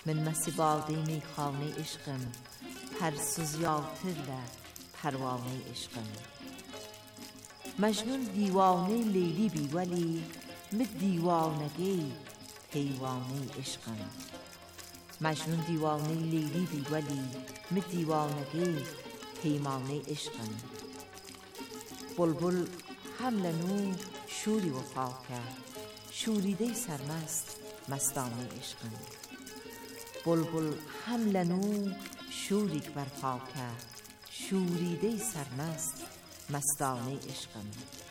من مسیباده میخانه عشقم، پرسوزیاتر پروانه عشقم. مجنون دیوانه لیلی بی ولی، من دیوانگی پیوانه عشقم. مجنون دیوانه لیلی بی ولی، من دیوانگی پیمانه عشقم. بلبل حمل نو شوری وفا کرد، شوریده سرمست مستانه عشقم. بلبل حمل نو شوری که برپا کرد، شوریده سرمست مستانه عشقم.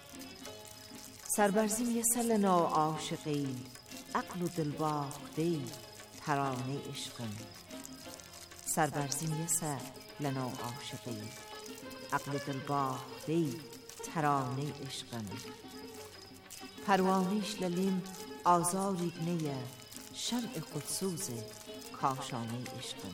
سربرزیم یه سلنا عاشقی، عقل و دل باخته ترانه عشقم. سربرزیم یه سلنا عاشقی، عقل و دل باخته ترانه عشقم. پروانیش للیم آزاری نیه، شمع خودسوز کاشانه عشقم.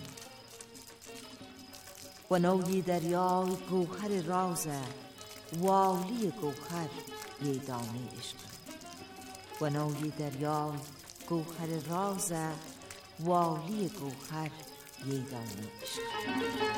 و نوی دریای گوهر رازه، والی گوهر یه دانه عشقم. و نوی دریای گوهر رازه، والی گوهر یه دانه عشقم.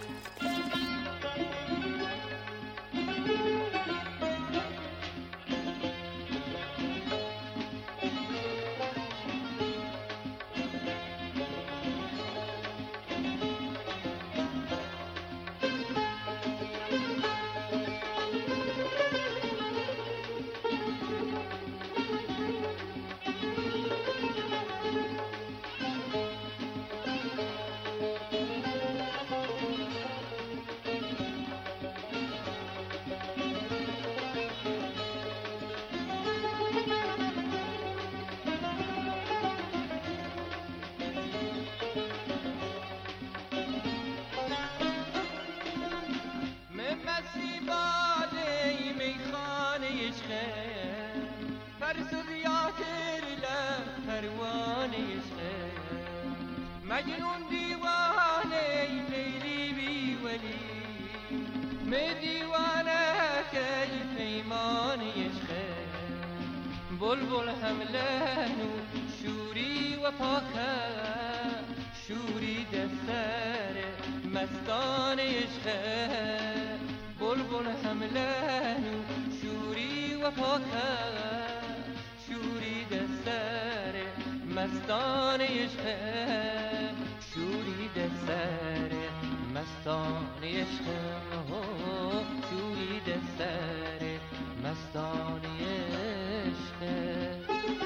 مجنون دیوانه لیلی بی ولی، می دیوانه که پیمان عشقه. بلبل حمله نو شوری و پاکه، شوری دستر مستان عشقه. بلبل حمله نو شوری و پاکه، شوری دستر مستان عشقه. شوری دستر مستان عشقه، شوری دستر مستان عشقه.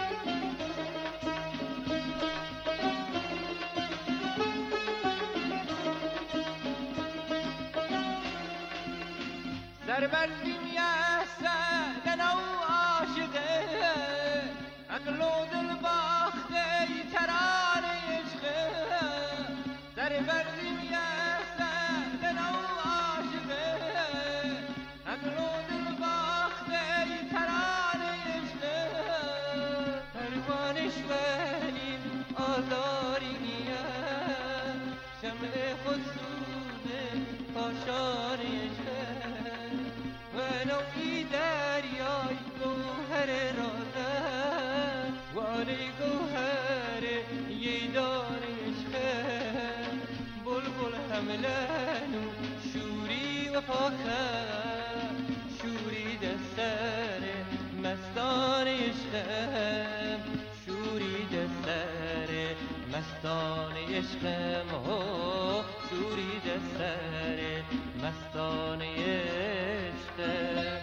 سربرزیم یه سلنا عاشقه، عقل و دل باخته ترانه عشقه. سربرزیم یه سلنا عاشقه، عقل و دل باخته ترانه عشقه. پروانش ولی آزاری نیه، شمع خودسوز کاشانه عشقه. و نوعی دریای گوهر رازه، والی گوهر یه دانه عشقه. بلبل حمله نو شوری و پاکه، شوری دستر مستان عشقه. شوری دستر مستان عشقه، شوری دستر مستان عشقه.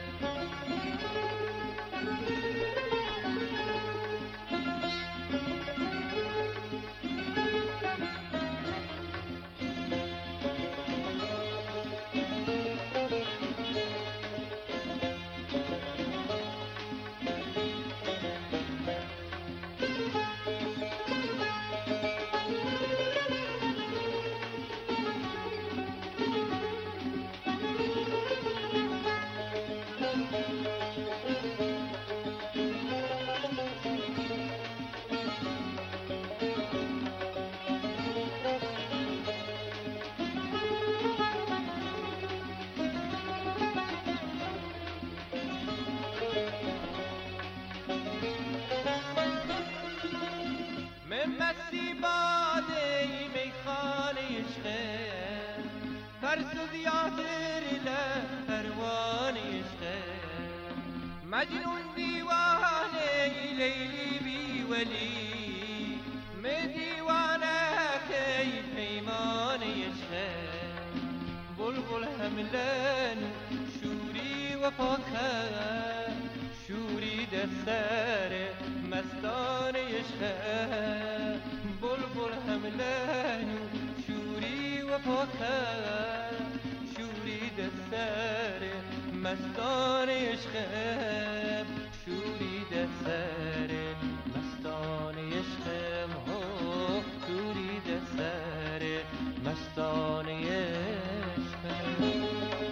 مستی باده میخانه عشقه فرسود یاسر پروانه عشقه مجنون دیوانه لیلی بی ولی می دیوانه کی پیمانه عشقه بلبل هملن شوری و پاکه شوری دستر مستانه عشقه بلبل هملن شوری و پاکه شوری دستر مستانه عشقه شوری دستر مستانه عشقه شوری دستر مستانه عشقه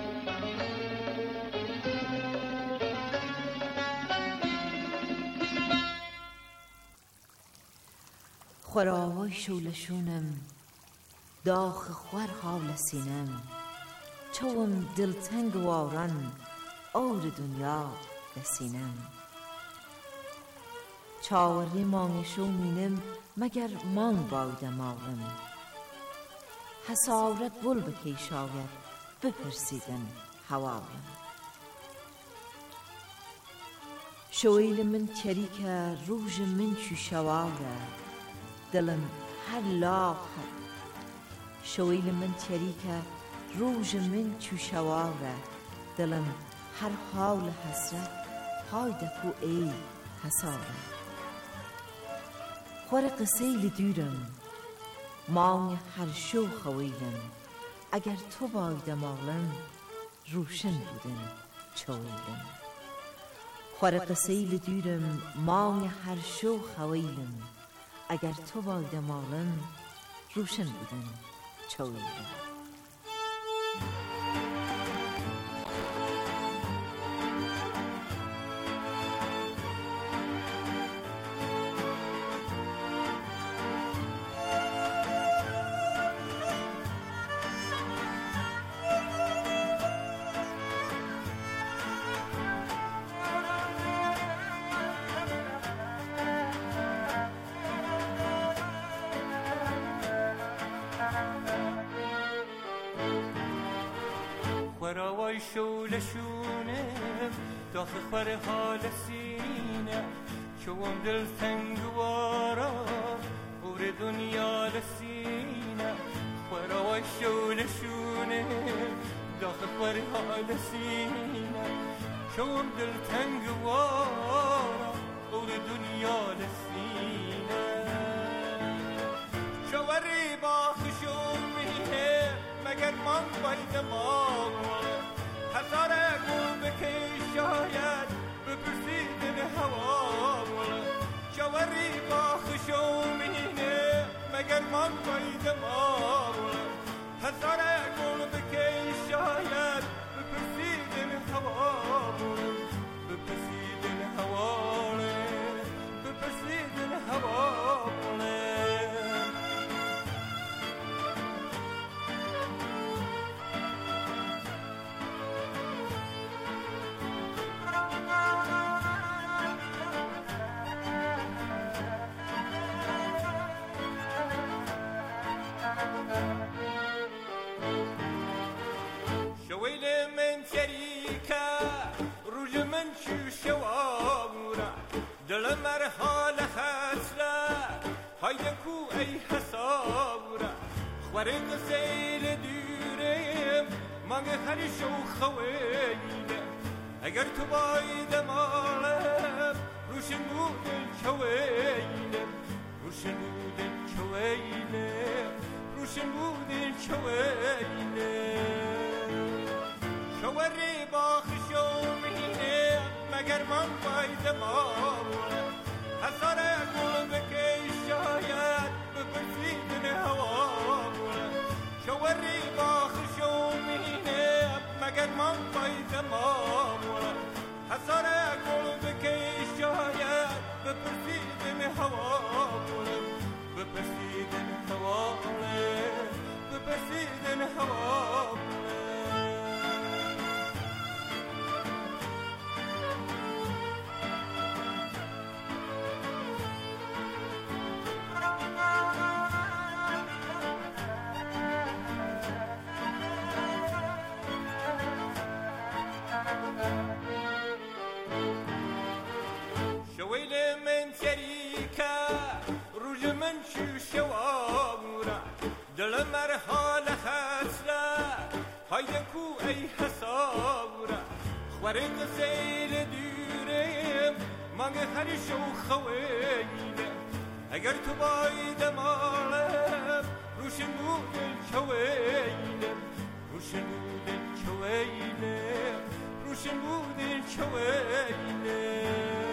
خوراوای شولشونم داخ خور حال سینم چوم دلتنگ واران اور دنیا بسینم چاوری مانگشو مینم مگر مان بایدم آلم حسارت بل بکی شاید بپرسیدن هوایم شویل من چریکه روژ من چو شواره دلم هر لاغ شویل من چریکه روژ من چو شواره دلم هر حال حسرت های دکو ای حساره خور قسیل دیرم مانگ هر شو خویلم اگر تو بایدم آلم روشن بودن چویلم خور قسیل دیرم مانگ هر شو خویلم اگر تو بایدم آلم روشن بودن چویلم خوراوای شولشونم داخل خور حال سینه چوم دل تنگوارا اور دنیا لسینه خوراوای شولشونم داخل خور حال سینه چوم دل تنگوارا اور دنیا لسینه شوری با خشومیه مگر من باید ماغوله هزاره گل بکی شاید بپرسیدن هواوله شوری با خشومینه مگر من باید ماغوله هزاره گل بکی شاید بپرسیدن هواوله بپرسیدن هواوله بپرسیدن هواوله شويل من شريكة روج من شو شوامورا دل مرحلة خسرة هايدكو أي حسابورا خورق سيل دورم مانگ خرشو خويلة اگر تو بايد مالم روشن بودن شويلة روشن بودن شويلة روشن بودن شويلة شوری با خشومینه مگر من باید ماوله حساره گل بکی شاید بپرسیدن هواوله شوری با خشومینه مگر من باید ماوله حساره گل بکی شاید بپرسیدن هواوله بپرسیدن هواوله بپرسیدن هواوله من شوشوارا دل مرحال خسلا هایدکو ای حسارا خوارد سیل دیرم من هر شو خویله اگر تو باید مالم روشن بود الکویله روشن بود الکویله روشن بود الکویله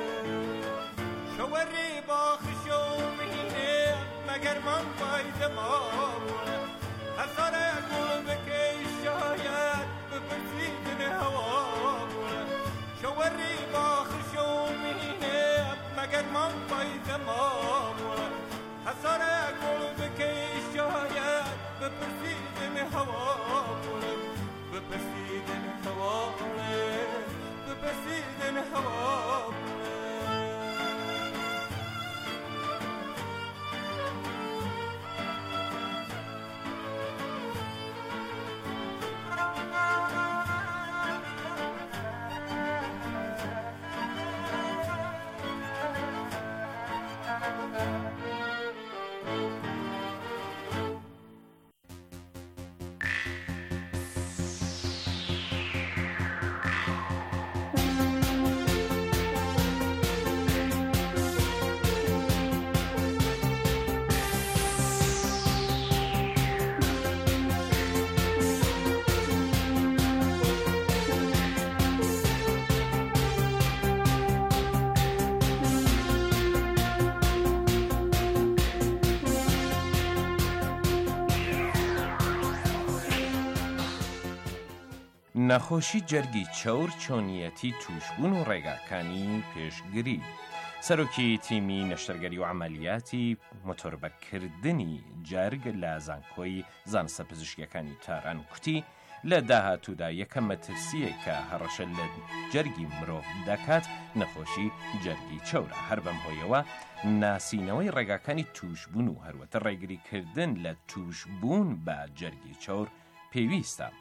شوری با خشومینه مگر من باید مالم حسار گل بکی شاید بپرسیدن هوام شوری با خشومینه مگر من باید مالم حسار گل بکی شاید بپرسیدن هوام بپرسیدن هوام بپرسیدن هوام نەخۆشی جەرگی چەور چۆنیەتی توشبوون و ڕێگاکانی پێشگیری. سەرۆکی تیمی نەشتەرگەری و عەمەلیاتی مۆتۆربەکردنی جەرگ لە زانکۆی زانستە پزیشکیەکانی تاران کوتی لە داهاتوودا یەکەم مەترسیە کە هەڕەشە لە جەرگی مرۆڤ دەکات نەخۆشی جەرگی چەورە. هەر بەم هۆیەوە ناسینەوەی ڕێگاکانی توشبوون و هەروەتە ڕێگریکردن لە توشبوون بە جەرگی چەور پێویستە.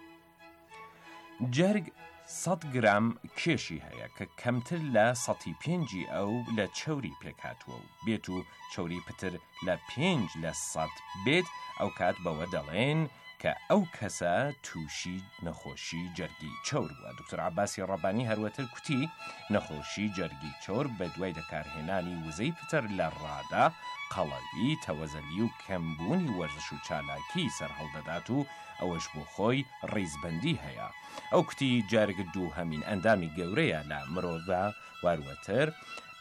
جەرگ 100 گرام کێشی هەیە کە کەمتر لە 105 ئەو لە چەوری پێکاتوە و بێت و چەوری پتر لە 5 لە 100 بێت ئەو کات بەوە دەڵێن کە ئەو کەسە تووشی نەخۆشی جەرگی چەور بووە. دکتۆر عەباسی ڕەبانی هەروەتر کوتی نەخۆشی جەرگی چەور بە دوای دەکارهێنانی وزەی پتر لە ڕادا قەڵەوی تەوەزەلی و کەمبوونی وەرزش و چالاکی سەرهەڵدەدات و ئەوەش بۆ خۆی ڕیزبەندی هەیە. ئەو کوتی جەرگ دووهەمین ئەندامی گەورەیە لە مرۆڤە واروەتر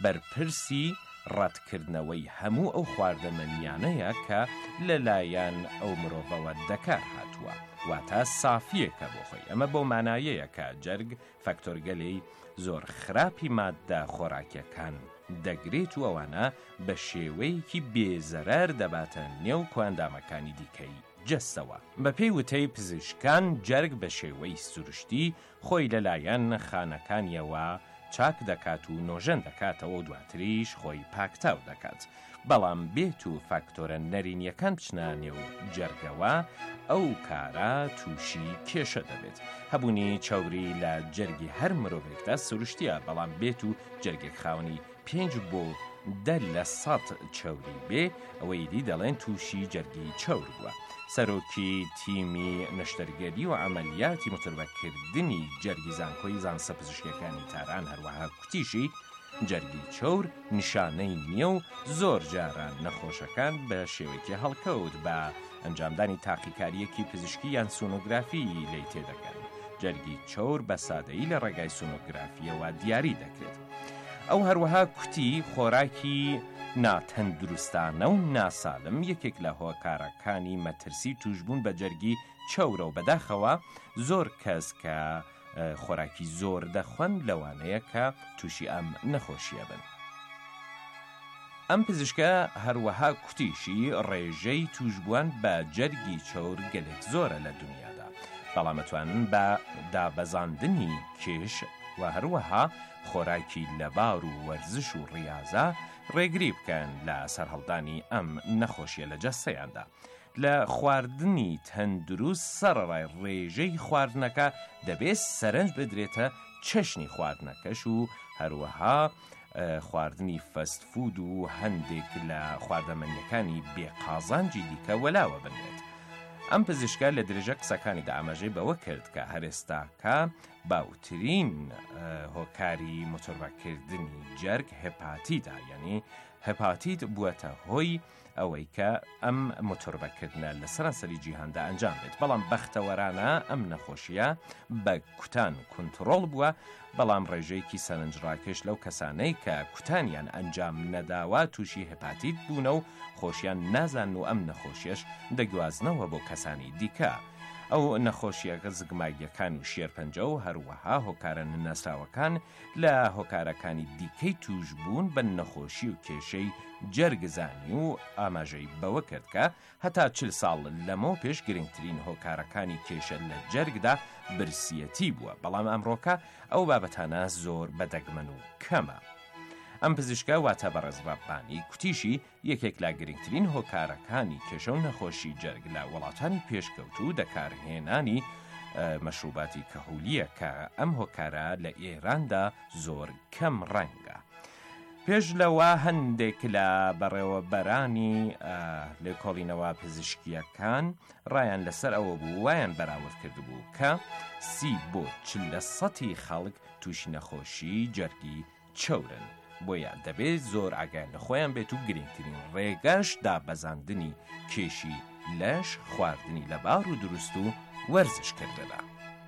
بەرپرسی ڕەتکردنەوەی هەموو ئەو خواردەمەنیانەیە کە لەلایەن ئەو مرۆڤەوە دەکار هاتووە واتە سافیەکە بۆ خۆی. ئەمە بۆ مانایەیە کە جەرگ فەکتۆرگەلەی زۆر خراپی مادە خۆراکیەکان دەگرێت و ئەوانە بە شێوەیەکی بێزەرەر دەباتە نێو کۆئەندامەکانی دیکەی جەستەوە. بە پێی وتەی پزیشکان جەرگ بە شێوەی سروشتی خۆی لەلایەن خانەکانیەوە چاک دەکات و نۆژەن دەکاتەوە و دواتریش خۆی پاکتاو دەکات. بەڵام بێت و فاکتۆرە نەرینیەکان بچنە نێو جەرگەوە ئەو کارە تووشی کێشە دەبێت. هەبوونی چەوری لە جەرگی هەر مرۆڤێکدا سروشتیە، بەڵام بێت و جەرگێک خاوەنی 5 بۆ 10 لە 100 چەوری بێ ئەوەی دی دەڵێن تووشی جەرگی چەور بووە. سەرۆکی تیمی نەشتەرگەری و عەمەلیاتی مۆتۆربەکردنی جەرگی زانکۆی زانستە پزیشکیەکانی تاران هەروەها کوتیشی جەرگی چەور نیشانەی نییە و زۆر جاران نەخۆشەکان بە شێوەیەکی هەڵکەوت بە ئەنجامدانی تاقیکاریەکی پزیشکی یان سونۆگرافی لی تێدەکەن. جەرگی چەور بە سادەیی لە ڕێگای سونۆگرافیەوە دیاری دەکرێت. ئەو هەروەها کوتی خۆراکی ناتەندروستانە و ناسالم یەکێک لە هۆکارەکانی مەترسی توشبوون بە جەرگی چەورە و بەداخەوە زۆر کەس کە خۆراکی زۆر دەخۆن لەوانەیە کە تووشی ئەم نەخۆشیە بن. ئەم پزیشکە هەروەها کوتیشی ڕێژەی توشبووان بە جەرگی چەور گەلێک زۆرە لە دنیادا، بەڵام ئەتوانن بە دابەزاندنی کێش و هەروەها خۆراکی لەبار و وەرزش و ڕیازە ڕێگری بکەن لە سەرهەڵدانی ئەم نەخۆشیە لە جەستەیاندا. لە خواردنی تەندروست سەرڕای ڕێژەی خواردنەکە دەبێت سەرنج بدرێتە چەشنی خواردنەکەش و هەروەها خواردنی فەست فود و هەندێک لە خواردەمەنیەکانی بێقازانجی دیکە وەلاوە بنرێت. ئەم پزیشکە لە درێژە قسەکانیدا ئاماژەی بەوە کرد کە هەرێستاکە باوترین هۆکاری مۆتۆربەکردنی جەرگ هێپاتیتە، یعنی هێپاتیت بووەتە هۆی ئەوەی کە ئەم مۆتۆربەکردنە لە سەرانسەری جیهاندا ئەنجام بێت. بەڵام بەختەوەرانە ئەم نەخۆشیە بە کوتان کۆنتڕۆڵ بووە، بەڵام ڕێژەیەکی سەرنجڕاکێش لەو کەسانەی کە کوتانیان ئەنجام نەداوە تووشی هێپاتیت بوونە و خۆشیان نازان و ئەم نەخۆشیەش دەگوازنەوە بۆ کەسانی دیکە. ئەو نەخۆشیەکە زگماگیەکان و شێرپەنجە و هەروەها هۆکارە نەناسراوەکان لە هۆکارەکانی دیکەی توش بوون بە نەخۆشی و کێشەی جەرگزانی و ئاماژەی بەوە کرد کە هەتا 40 ساڵ لەمەوە پێش گرنگترین هۆکارەکانی کێشە لە جەرگدا برسیەتی بووە، بەڵام ئەمڕۆکە ئەو بابەتانە زۆر بەدەگمەن و کەمە. ئەم پزیشکە واتە بەڕێزبابانی کوتیشی یەکێک لا گرنگترین هۆکارەکانی کێشە و نەخۆشی جەرگ لە وڵاتانی پێشکەوتوو دەکارهێنانی مەشروباتی کەهولیە کە ئەم هۆکارە لە ئێراندا زۆر کەم ڕەنگە. پێش لەوە هەندێک لە بەڕێوەبەرانی لێکۆڵینەوە پزیشکیەکان ڕایان لەسەر ئەوە بوو وایان بەراورد کردبوو کە 30 بۆ 40% خەڵک تووشی نەخۆشی جەرگی چەورن، بۆیە دەبێت زۆر ئاگای لە خۆیان بێت و گرنگترین ڕێگەش دابەزاندنی کێشی لەش، خواردنی لەبار و دروست و وەرزشکردنە.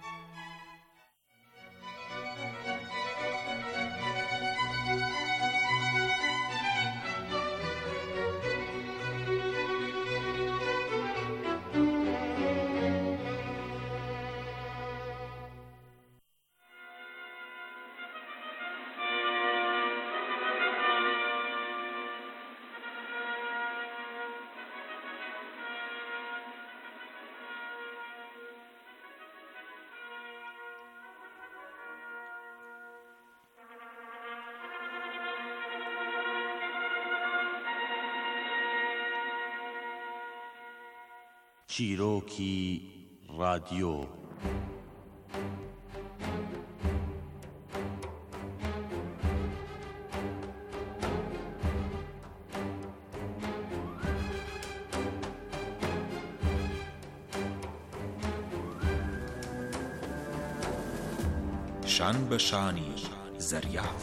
چیرۆکی رادیۆ. شان بە شانی زەریات.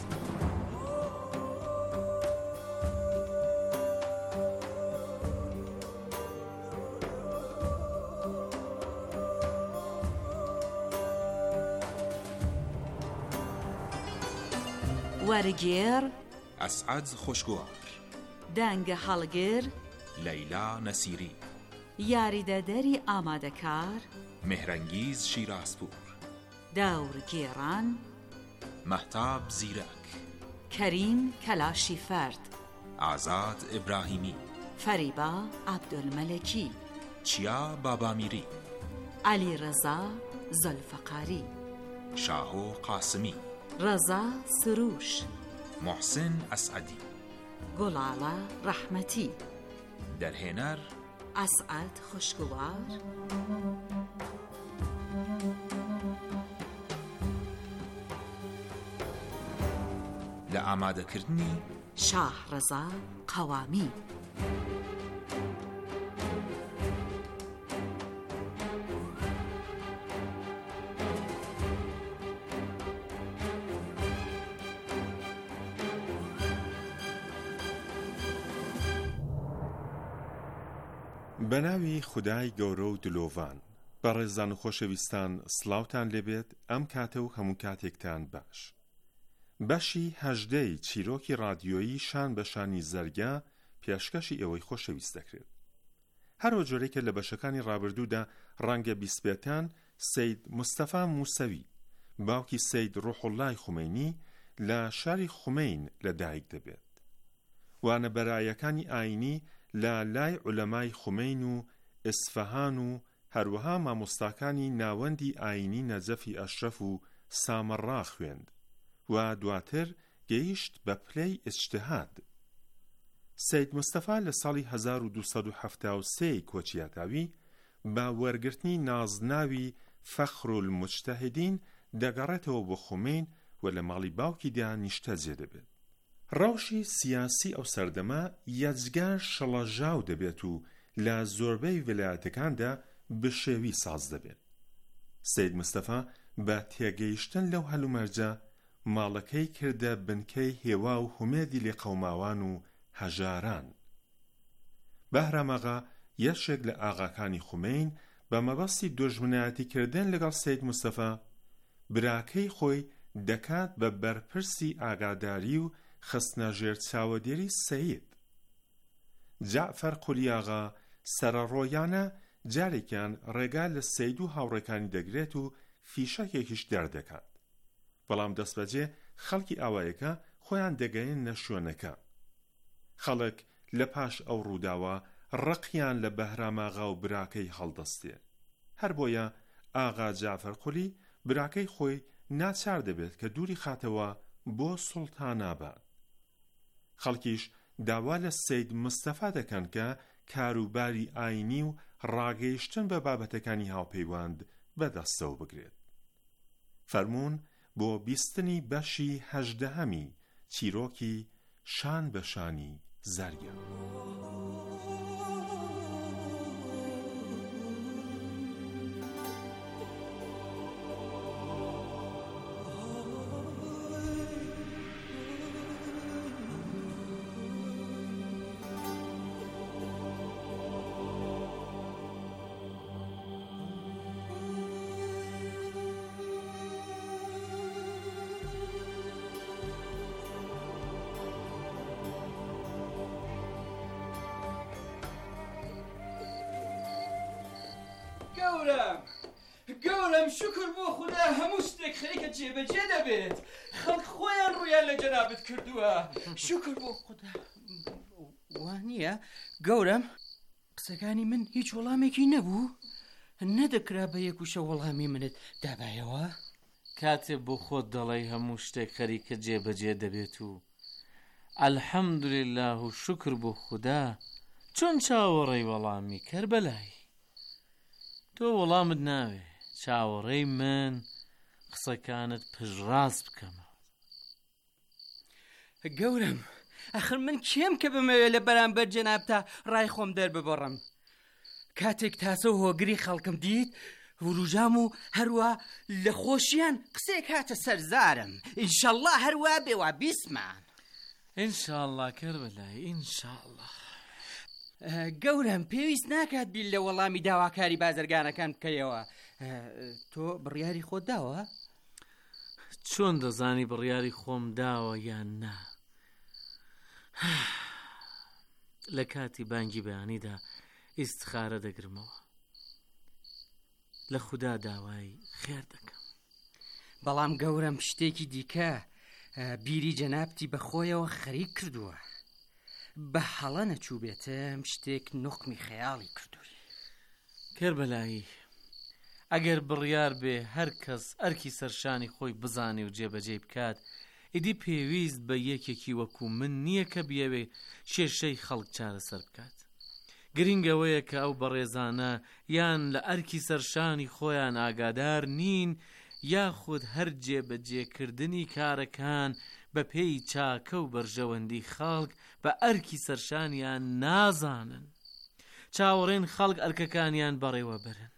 وەرگێڕ ئەسعەد خۆشگوار، دەنگە هەڵگر لەیلا نەسیری، یاریدەدەری ئامادەکار مهرەنگیز شیرازپور، داورگێڕان مەهتاب زیرەک، کەریم کەلاشی فەرد، ئازاد ئیبراهیمی، فەریبا عەبدولمەلەکی، چیا بابامیری، عەلیڕەزا زولفەقاری، شاهۆ قاسمی، ڕەزا سروش، محسن ئەسعەدی، گوڵاڵە ڕەحمەتی، دەرهێنەر ئەسعەد خوشگوار، لە ئامادەکردنی شاهڕەزا قەوامی. بەناوی خودای گەورە و دلۆڤان. بەڕێزان و خۆشەویستان، سڵاوتان لێبێت ئەم کاتە و هەموو کاتێکتان باش. بەشی 18 چیرۆکی رادیۆیی شان بە شانی زەرگە پێشکەشی ئەوەی خۆشەویست دەکرێت. هەرۆ جۆرێکە لە بەشەکانی ڕابردوودا ڕەنگە بیسپێتان سەید مستەفا موسەوی، باوکی سەید ڕوحوڵڵای خومەینی لە شاری خومەین لەدایک دەبێت. وانە بەرایەکانی ئاینی لە لای عولەمای خومەین و ئیسفەهان و هەروەها مامۆستاکانی ناوەندی ئاینی نەجەفی ئەشرەف و سامەڕا خوێند و دواتر گەیشت بە پلەی ئیجتیهاد. سەید مستەفا لە ساڵی 1273 کۆچیاتاوی بە وەرگرتنی نازناوی فەخرولموجتەهیدین دەگەڕێتەوە بۆ خومەین و لە ماڵی باوکیدا نیشتەجێ دەبێت. ڕەوشی سیاسی ئەو سەردەما یەجگار شەڵەژاو دەبێت و لە زۆربەی ویلایەتەکاندا بشێوی ساز دەبێت. سەید مستەفا بە تێگەیشتن لەو هەلومەرجە ماڵەکەی کردە بنکەی هێوا و هومێدی لێ قەوماوان و هەژاران. بەهراماغا یەکێک لە ئاغاکانی خومین بە مەبەستی دۆژمنایەتیکردن لەگەڵ سەید مستەفا براکەی خۆی دەکات بە بەرپرسی ئاگاداری و خستنە ژێر چاوەدێری سەید. جعفەر قولیاغا سەرەڕۆیانە جارێکیان ڕێگا لە سەید و هاوڕێکانی دەگرێت و فیشەکێکیش دەردەکات، بەڵام دەستبەجێ خەڵکی ئاوایەکە خۆیان دەگەیەنە شوێنەکە. خەڵک لە پاش ئەو ڕووداوە ڕقیان لە بەهراماغا و براکەی هەڵدەستێ. هەر بۆیە ئاغا جعفەر قولی براکەی خۆی ناچار دەبێت کە دووری خاتەوە بۆ سوڵتاناباد. خەڵکیش داوا لە سەید مستەفا دەکەن کە کاروباری ئاینی و ڕاگەیشتن بە بابەتەکانی هاوپەیوەند بەدەستەوە بگرێت. فەرموون بۆ بیستنی بەشی 18هەمی چیرۆکی شان بە شانی زەریە. گەورم شکر بۆ خوددا هەموو شتێک خەریکە جێبەجێ دەبێت. خەڵک خۆیان ڕویان لە جەنابەت کردووە. شکر بۆ خوددا. وانییە گەورم قسەکانی من هیچ وەڵامێکی نەبوو؟ نەدەکرا بە یەکوشە وەڵامی منت دابایەوە؟ کاتێ بۆ خۆت دەڵێی هەموو شتێک خەریکە جێبەجێ دەبێت و ئەلحەمدولله و شکر بۆ خوددا چۆن چاوەڕێی وەڵامی کەربەلای؟ تۆ وەڵامت ناوێ چاوەڕێی من قسەکانت پژڕاست بکەمەوە. گەورم ئەخر من کێم کە بمەوێت لە بەرامبەر جەنابتا ڕای خۆم دەرببڕم. کاتێک تاسە و هۆگری خەڵکم دیت وروژام و هەروە لە خۆشیان قسێک هاتە سەرزارم. ئینشەڵڵا هەروە بێوا بیسمان. ئینشاءڵڵا کەربەلای ئینشاءڵڵا. گەورم پێویست ناکات بیل لە وەڵامی داواکاری بازرگانەکان بکەیەوە. تۆ بڕیاری خۆت داوە؟ چۆن دەزانی بڕیاری خۆم داوە یان نا؟ لە کاتی بانگی بەیانیدا ئیستخارە دەگرمەوە، لە خوددا داوای خێر دەکەم. بەڵام گەورم شتێکی دیکە بیری جەنابتی بەخۆیەوە خەریک کردووە. بە هەڵە نەچوو بێتم شتێک نوقمی خەیاڵی کردووی. کەربەلایی ئەگەر بڕیار بێ هەر کەس ئەرکی سەرشانی خۆی بزانێ و جێبەجێ بکات، ئیدی پێویست بە یەکێکی وەکو من نییە کە بیەوێ شێشەی خەڵک چارەسەر بکات. گرنگەوەیە کە ئەو بەڕێزانە یان لە ئەرکی سەرشانی خۆیان ئاگادار نین یاخود هەر جێبەجێکردنی کارەکان بە پێی چاکە و بەرژەوەندی خەڵک بە ئەرکی سەرشانیان نازانن. چاوەڕێن خەڵک ئەرکەکانیان بەڕێوە برن.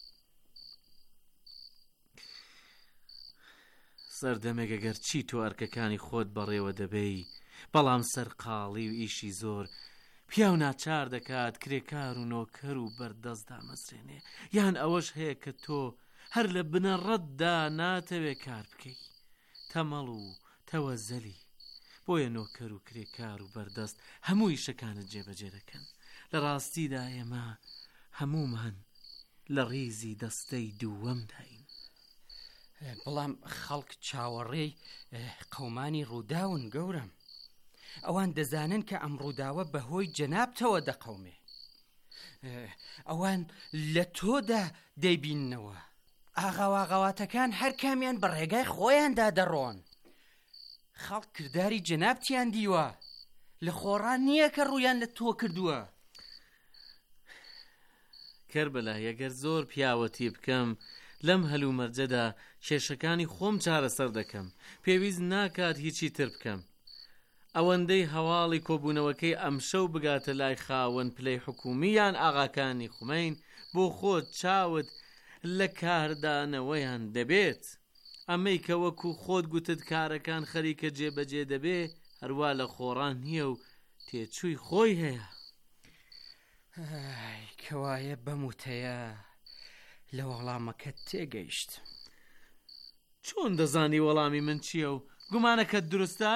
سەردەمێک ئەگەر چی تۆ ئەرکەکانی خۆت بەڕێوە دەبێی، بەڵام سەرقاڵی و ئیشی زۆر پیاو ناچار دەکات کرێکار و نۆکەر و بەردەست دامەزرێنێ، یان ئەوەش هەیە کە تۆ هەر لە بنەڕەتدا ناتەوێ کار بکەی. تەمەڵ و تەوەزەلی بۆیە نۆکەر و کرێکار و بەردەست هەموو ئیشەکانت جێبەجێ دەکەن. لە ڕاستیدا ئێمە هەمومان لە ڕیزی دەستەی دووەمداین. بەڵام خەڵک چاوەڕێی قەومانی ڕووداون گەورم. ئەوان دەزانن کە ئەم ڕووداوە بەهۆی جەنابتەوە دەقەومێ. ئەوان لە تۆدا دەیبیننەوە. ئاغاواغاواتەکان هەر کامیان بە ڕێگای خۆیاندا دەڕۆن. خەڵک کردداری جەنابتیان دیوە، لە خۆڕان نییە کە ڕوویان لە تۆ کردووە. کەربەلای ئەگەر زۆر پیاوەتی بکەم لەم هەلومەرجەدا کێشەکانی خۆم چارەسەر دەکەم، پێویست ناکات هیچی تر بکەم. ئەوەندەی هەواڵی کۆبوونەوەکەی ئەم شەو بگاتە لای خاوەن پلەی حکومیان ئاغاکانی خومین بۆ خۆت چاوت لە کاردانەوەیان دەبێت ئەمەی کە وەکو خۆت گوتت کارەکان خەریکە جێبەجێ دەبێ هەروە لە خۆڕان نییە و تێچووی خۆی هەیە کەوایە بەموتەیە لە وەڵامەکەت تێگەیشت چۆن دەزانی وەڵامی من چییە و گومانەکەت دروستە؟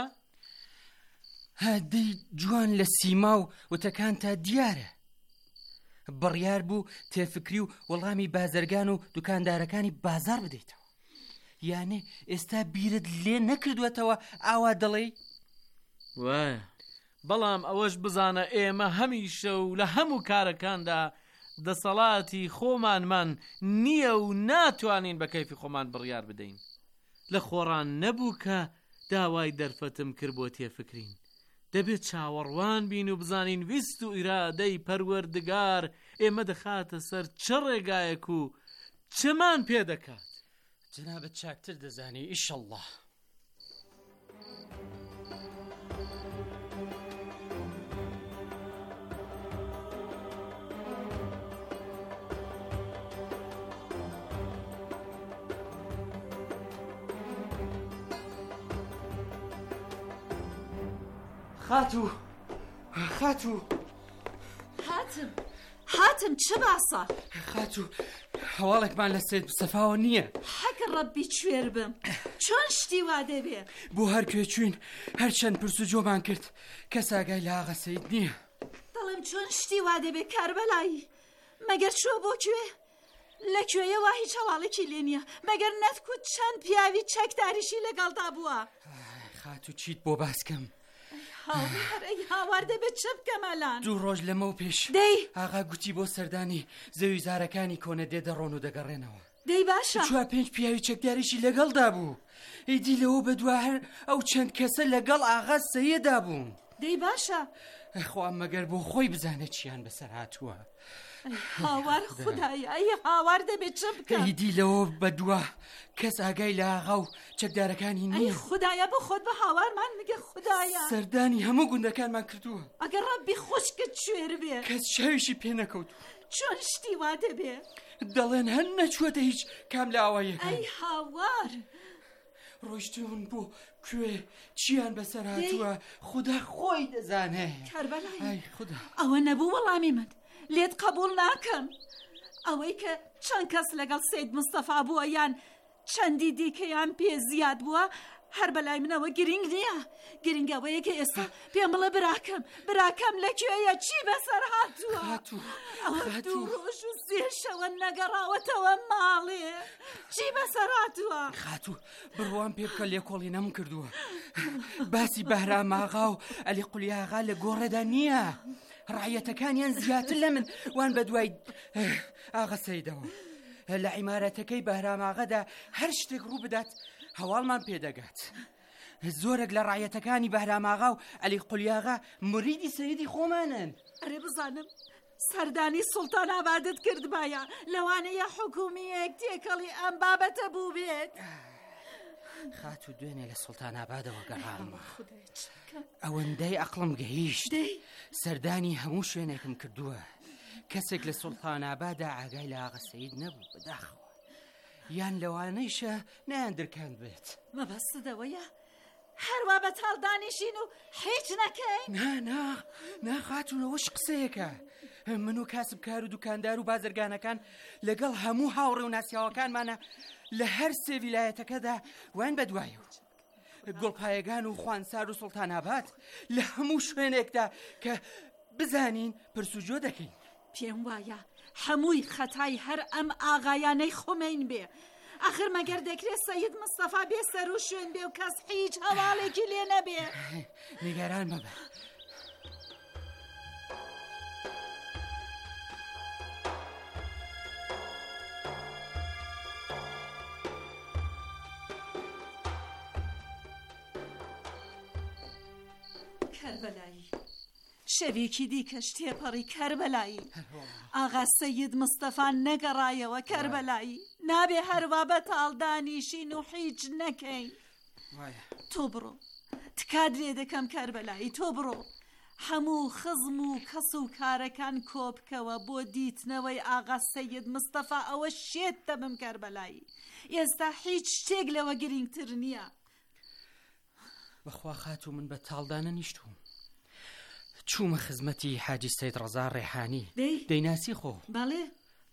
هەدەی جوان لە سیما و وتەکان تا دیارە بڕیار بوو تێفکری و وەڵامی بازرگان و دوکاندارەکانی بازار بدەیتەوە یانێ ئێستا بیرت لێ نەکردوێتەوە ئاوا دەڵێ وایە بەڵام ئەوەش بزانە ئێمە هەمیشە و لە هەموو کارەکاندا دەسەڵاتی خۆمانمان نییە و ناتوانین بە کەیفی خۆمان بڕیار بدەین لە خۆڕان نەبوو کە داوای دەرفەتم کرد بۆ تێفکرین دەبێت چاوەڕوان بین و بزانین ویست و ئیرادەی پەروەردگار ئێمە دەخاتە سەر چه ڕێگایەک و چمان پێ دەکات جنابەت چاکتر دەزانی ئیشەڵڵا خاتو هاتم چه باسە خاتو هەواڵێکمان لە سید مستەفاوە نییە حەگە ڕەبی کوێر بم چۆن شتی وا دەبێ بۆ هەر کوێ چوین هەرچەند پرسوجۆمان کرد کەس ئاگای لە ئاغا سەید نییە دەڵێم چۆن شتی وا دەبێ کاربەلایی مەگەر چوە بۆ کوێ لەکوێیە وا هیچ هەواڵێکی لێ نییە مەگەر نەتکوت چەند پیاوی چەکداریشی لەگەڵدا بووە خاتو چیت بۆ باسکەم هەرەی هاوار دەبێت چە بکەمەلان 2 ڕۆژ لەمە و پێش ئاغا گوتی بۆ سەردانی زەوی زارەکانی کۆنە دێدەڕۆن و دەگەڕێنەوە دەی باشە 4-5 پیاوی چەکداریشی لەگەڵدا بوو ئیدی لەوە بەدووە هەر ئەو چەند کەسە لەگەڵ ئاغا سەیەدا بوون دەی باشە خوا مەگەر بۆ خۆی بزانێت چیان بەسەر هاتووە هاوار خودایی ئەی هاوار دەبێت چە بکەم ئیدی لەوە بەدووە کەس ئاگای لە ئاغا و چەکدارەکانی نییە خودایە بە خۆت بە هاوارمان میگە خودایە سەردانی هەموو گوندەکانمان کردووە ئەگەر ڕەبی خوشکت کوێر بێ کەس شەویشی پێ نەکەوت چۆن شتی وا دەبێ دەڵێن هەر نەچووەتە هیچ کام لە ئاوایەکە ئەی هاوار ڕۆیشتون بۆ کوێ چیان بەسەر هاتووە خوددا خۆی دەزانێ کاربەلای ئەوە نەبوو وەڵامی من لێت قبول ناکەم ئەوەی کە چەند کەس لەگەڵ سید مستەفا بووە یان چەندی دیکەیان پێ زیاد بووە هەر بەلای منەوە گرنگ نییە گرنگەوەیە کە ئێستا پێم بڵێ براکەم لەکوێیە چی بەسەر هاتووە ئەوە 2 ڕۆژ و 3 شەوە نەگەڕاوەتەوە ماڵێ چی بەسەر هاتووە خاتوو بڕوان پێ بکە لێکۆڵی نەم کردووە باسی بەهرام ئاغا و ئەلی قولی ئاغا لە گۆڕێدا نییە ڕایەتەکانیان زیاتر لە من وان بە دوای ئاغا سەیدەوە لە عیمارەتەکەی بەهرام ئاغادا هەر شتێک ڕوو بدات هەواڵمان پێدەگات زۆرێک لە ڕایەتەکانی بەهرام ئاغا و ئەلی قولی ئاغا مریدی سەیدی خۆمانن ئەرێ بزانم سەردانی سوڵتان ئابادت کردبایە لەوانەیە حکومیەک تێکەڵی ئەم بابەتە بوو بێت خاتو دوێنێ لە سوڵتان ئابادەوە گەڕامە ئەوەندەی عەقڵم گەیشت سەردانی هەموو شوێنێکم کردووە کەسێک لە سوڵتان ئابادا ئاگای لە ئاغا سەید نەبوو بەداخەوە یان لەوانەیشە نەیان درکاند بێت مەبەستدەوەیە هەروە بە تاڵدانیشین و هیچ نەکەین نا خاتوونەوەش قسەیەکە من و کاسبکار و دوکاندار و بازرگانەکان لەگەڵ هەموو هاوڕێ و ناسیاوەکانمانە لە هەر سێ ویلایەتەکەدا وان بەدوایەوە گوڵپایەگان و خوانسار و سوڵتان ئاباد لە هەموو شوێنێکدا کە بزانین پرسوجۆ دەکەین پێم وایە هەمووی خەتای هەر ئەم ئاغایانەی خۆمین بێ ئاخر مەگەر دەکرێت سەید مستەفا بێ سەر و شوێن بێ و کەس هیچ هەواڵێکی لێ نەبێ نیگەران مەبە کەربەلایی شەوێکی دیکەش تێپەڕی کەربەلایی ئاغا سەید مستەفا نەگەڕایەوە کەربەلایی نابێ هەروە بە تاڵدانیشین و هیچ نەکەین تۆ بڕۆ تکادرێ دەکەم کاربەلایی تۆ بڕۆ هەموو خزم و کەس و کارەکان کۆبکەوە بۆ دیتنەوەی ئاغا سەید مستەفا ئەوە شێت دەبم کاربەلایی ئێستا هیچ شتێک لەوە گرنگتر نییە بەخوا خاتو من بە تاڵدانە نیشتوم چوومە خزمەتی حاجی سەید ڕەزا ڕێحانی دەیناسی خۆ بەڵێ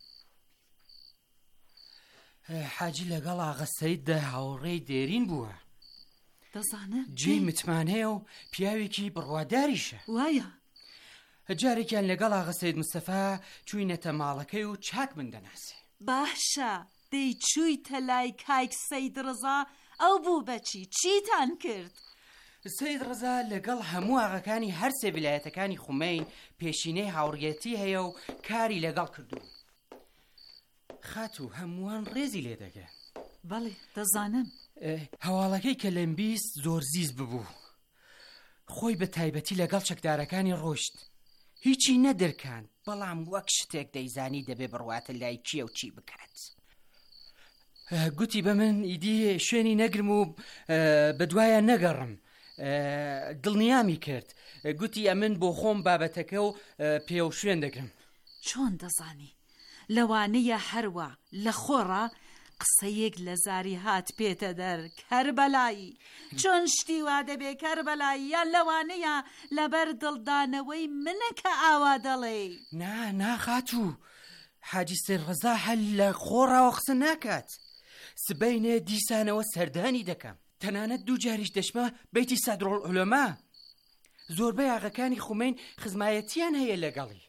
حاجی لەگەڵ ئاغا سەیددا هاوڕێی دێرین بووە دەزانم جێی متمانەیە و پیاوێکی بڕواداریشە وایە جارێکیان لەگەڵ ئاغا سەید مستەفا چووینەتە ماڵەکەی و چاک من دەناسێ باشە دەی چوویتە لای کایک سەید ڕەزا ئەو بوو بەچی چیتان کرد سەید ڕەزا لەگەڵ هەموو ئاغاکانی هەر سێ ویلایەتەکانی خومین پێشینەی هاوڕێتی هەیە و کاری لەگەڵ کردو خاتو هەمووان ڕێزی لێ دەگەن بەڵێ دەزانم هەواڵەکەی کە لەم بیست زۆر زیز ببوو خۆی بە تایبەتی لەگەڵ چەکدارەکانی ڕۆشت هیچی نەدرکان بەڵام وەک شتێک دەیزانی دەبێ بڕواتە لای کیە و چی بکات گوتی بە من ئیدی شوێنی نەگرم و بە دوایە نەگەڕم دڵنیامی کرد گوتی ئەمن بۆ خۆم بابەتەکە و پێ و شوێن دەگرم چۆن دەزانی لەوانەیە هەروە لە خۆڕە قسەیەک لە زاری هات پێتە دەر کەربەلایی چۆن شتی وا دەبێ کەربەلایی یان لەوانەیە لەبەر دڵدانەوەی منە کە ئاوا دەڵێ ناخاتوو حاجی سەید ڕەزا هەل لە خۆڕاوە قسە ناکات سبەینێ دیسانەوە سەردانی دەکەم تەنانەت دوو جاریش دەشمە بەیتی سەدرۆڵعولەما زۆربەی ئاغاکانی خومین خزمایەتیان هەیە لەگەڵی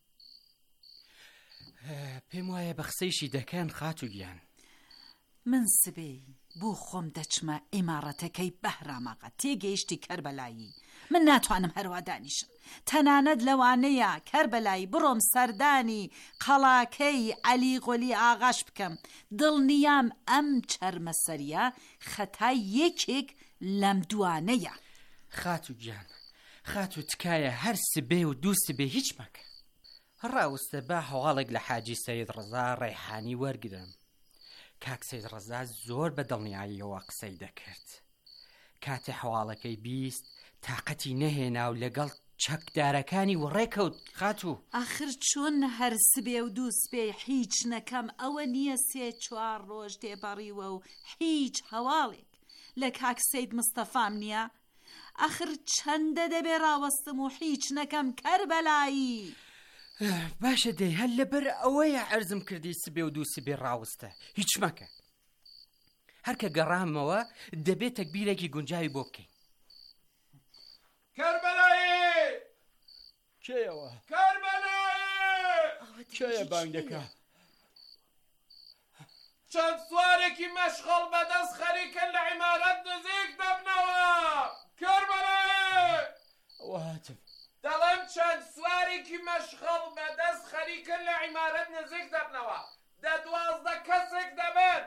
پێم وایە بە قسەیشی دەکەن خاتو گیان من سبەی بۆ خۆم دەچمە ئیمارەتەکەی بەهراماغا تێگەیشتی کەربەلایی من ناتوانم هەروە دانیشم تەنانەت لەوانەیە کەربەلایی بڕۆم سەردانی قەڵاکەی عەلی غۆلی ئاغاش بکەم دڵنیام ئەم چەرمەسەریە خەتای یەکێک لەم دوانەیە خاتو گیان خاتو تکایە هەر سبێ و دوو سبێ هیچ مەکە ڕاوستە با هەواڵێک لە حاجی سەید ڕەزا ڕێحانی وەرگرم کاک سەید ڕەزا زۆر بە دڵنیاییەوە قسەی دەکرد کاتێ هەواڵەکەی بیست تاقەتی نەهێنا و لەگەڵ چەکدارەکانی وڕێکەوت خاتو ئاخر چۆن هەر سبێ و دوو سبێ هیچ نەکەم ئەوە نییە 3-4 ڕۆژ تێپەڕیوە و هیچ هەواڵێک لە کاک سەید مستەفام نییە ئاخر چەندە دەبێ ڕاوەستم و هیچ نەکەم کەربەلایی باشە دەی هەل لەبەر ئەوەیە عەرزم کردی سبێ و دوو سبێ ڕاوستە هیچ مەکە هەرکە گەڕامەوە دەبێت تەکبیرێکی گونجاوی بۆ بکەین کەربەلایی کێیەوە کەربەلایی کێیە بانگ دەکا چەند سوارێکی مەشغەڵ بەدەست خەریکن لە عیمارەت نزیک دەبنەوە کەربەلایی واتم دەڵێم چەند سوارێکی مەشغەڵ بەدەست خەریکن لە عیمارەت نزیک دەبنەوە 12 کەسێک دەبن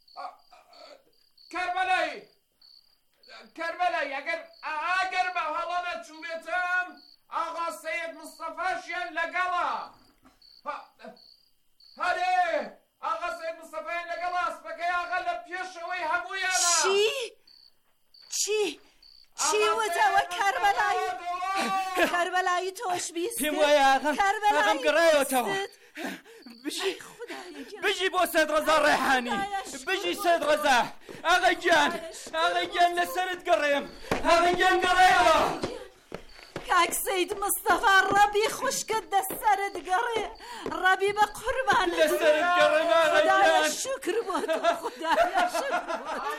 کەربەلایی ئەگەر بە هەڵە نەچووبێتم ئاغا سەید مستەفاشیان لەگەڵە هەرێ ئاغا سەید مستەفایان لەگەڵ ئاسپەکەی ئاغا لە پێشەوەی هەموویانە چی وتەوە کەربەلایی کەربەلایی تۆش بیست پێم وایە ئاغام گەڕایەوەتەوە بژی بۆ سەید ڕەزا ڕێحانی بژی سەید ڕەزا ئاغای گیان لەسەرت گەڕێم ئاغای گیان گەڕێەوە کاک سەید مستەفا ڕەبی خوشکت دەسەرت گەڕێ ڕەبی بە قوربان لەسەرت گەڕێم ئاغای گیان شکر بۆ تۆ خودایا شکر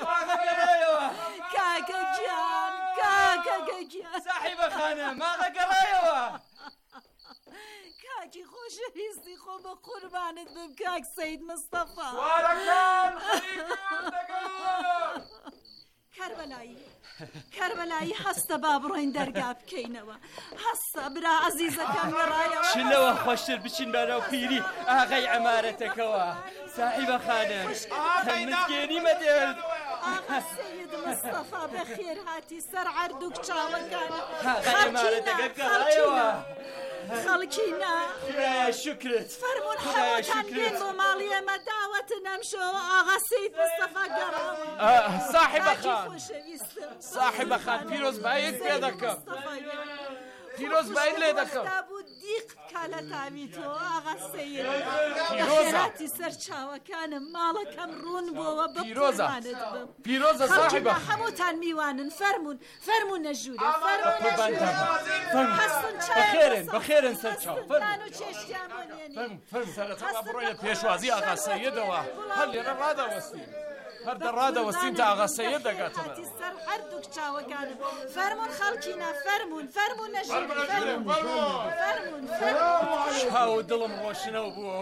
کاکە گیان ساحیبە خانم ئاغا گەڕایەوە کاکی خۆشەویستی خۆ بە قوربانت بم کاک سەید مستەفا کەربەلایی هەستە با بڕۆین دەرگا بکەینەوە هەستە برا عەزیزەکەم گەڕایەوە چ لەوە خۆشتر بچین بەرەو پیری ئاغای عەمارەتەکەەوە ساحیبە خانم مزگێنیمە دێت ئاغا سەید مستەفا بەخێر هاتی سەر عەردووک چاوەکان ئاغای عەمارەتەکە گەڕایەوە خەڵکینە شکرت فەرمون هەمووتان بێن بۆ ماڵی ئێمە داوەتن ئەمشەوە ئاغا سەید مستەفا گەڕاوە صاحب خان پیرۆز باید پێ دەکەم پیرۆز باید لێ دەکەم بوو دیق کالە تاوی تۆ ئاغا سەید پیرۆزە خێراتی سەر چاوەکانم ماڵەکەم ڕوون بۆوە پیرۆزە بقوربانت بم پیرۆزە صاحب خەڵکینە هەمووتان میوانن فەرمون نەژوورە بەخێرن سەر چاو نان و چێشتیان بۆ نێنی سەرەتا با بڕۆیە پێشوازی ئاغا سەیدەوە هەر لێرە ڕادەوەستین هەر دەڕادەوەستین تا ئاغا سەید دەگاتەوە سەر هەردووک چاوەکانم فەرمون خەڵکینە فەرمون نەژوورە فەرمون چاو دڵم ڕۆشنەوە بووە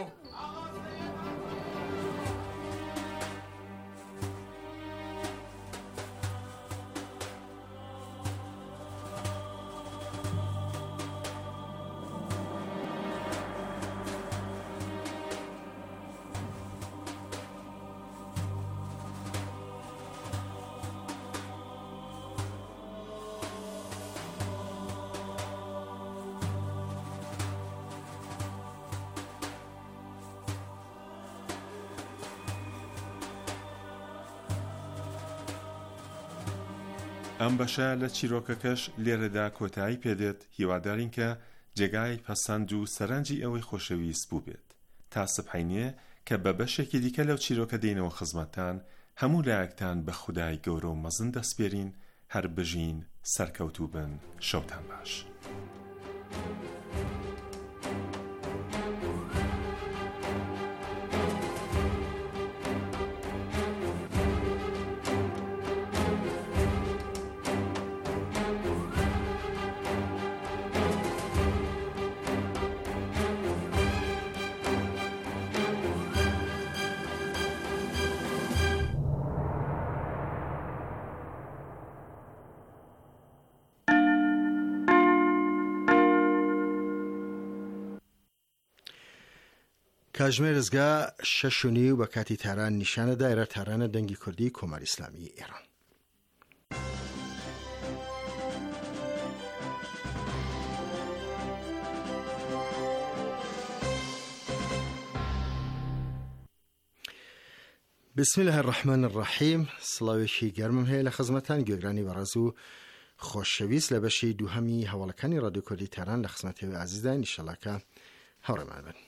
ئەم بەشە لە چیرۆکەکەش لێرەدا کۆتایی پێدێت هیوادارین کە جێگای پەسەند و سەرنجی ئەوەی خۆشەویست بوو بێت تا سبحینێ کە بە بەشێکی دیکە لەو چیرۆکە دێنەوە خزمەتتان هەموو لایەکتان بە خودای گەورە و مەزن دەسپێرین هەر بژین سەرکەوتوو بن شەوتان باش. کاتژمێر ڕزگا 6:30 و بە کاتی تاران نیشانە دایرە تارانە دەنگی کوردی کۆماری ئیسلامی ئێران. بسم الله الرحمن الرحیم. سڵاوێکی گەرمم هەیە لە خزمەتان گوێگرانی بەڕێز و خۆشەویست لە بەشی دووهەمی هەوڵەکانی ڕادیۆ کوردی تاران لە خزمەتەوەی عزیزدا ئینشەڵڵا هەوڕێمان بن.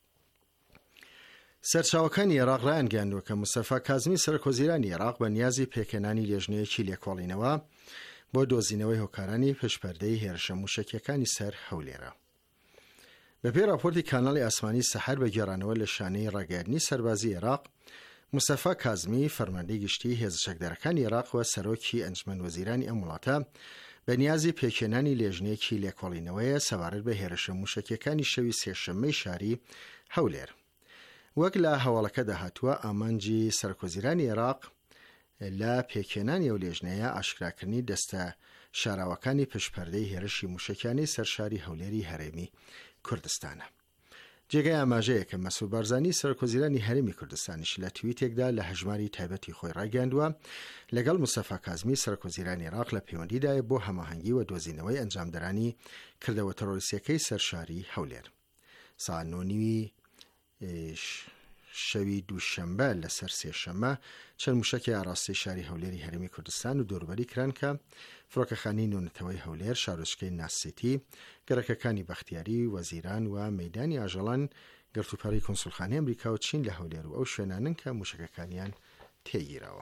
سەرچاوەکانی عێراق ڕایانگەاندووە کە موستەفا کازمی سەرۆکوەزیرانی عێراق بە نیازی پێکەنانی لێژنەیەکی لێکۆڵینەوە بۆ دۆزینەوەی هۆکارانی پشپەردەی هێرشە موشکیەکانی سەر هەولێرە. بەپێی راپۆرتی کاناڵی ئاسمانی سەحەر بە گێڕانەوە لە شانەی ڕاگەیاندنی سەربازی عێراق، موستەفا کازمی فەرماندەی گشتی هێزە چەکدارەکانی عێراق و سەرۆکی ئەنجمەن وەزیرانی ئەم وڵاتە بە نیازی پێکێنانی لێژنەیەکی لێکۆڵینەوەیە سەبارەت بە هێرشە موشکیەکانی شەوی سێشەممەی شاری هەولێر. وەک لە هەواڵەکە داهاتووە ئامانجی سەرۆکوەزیرانی عێراق لە پێکێنانی ئەو لێژنەیە ئاشکراکردنی دەستە شاراوەکانی پشپەردەی هێرشی موشکیانی سەرشاری هەولێری هەرێمی کوردستانە. جێگای ئاماژەیە کە مەسعود بارزانی سەرۆکوەزیرانی هەرێمی کوردستانیش لە تویتێکدا لە هەژماری تایبەتی خۆی ڕاگەاندووە لەگەڵ موستەفا کازمی سەرۆکوەزیرانی عێراق لە پەیوەندیدایە بۆ هەماهەنگی و دۆزینەوەی ئەنجامدەرانی کردەوە تەرۆریستیەکەی سەرشاری هەولێر. ساعت 9:30 شەوی دووشەمبە لەسەر سێشەمە چەند موشکی ئاڕاستی شاری هەولێری هەرێمی کوردستان و دۆروبەری کران کە فڕۆکەخانەی نۆنەتەوەی هەولێر، شارۆچکەی ناسیتی، گەڕەکەکانی بەختیاری، وەزیران و مەیدانی ئاژەڵان، گرتوپەڕی کۆنسوڵخانەی ئەمریکا و چین لە هەولێر و ئەو شوێنانن کە موشکەکانیان تێگیراوە.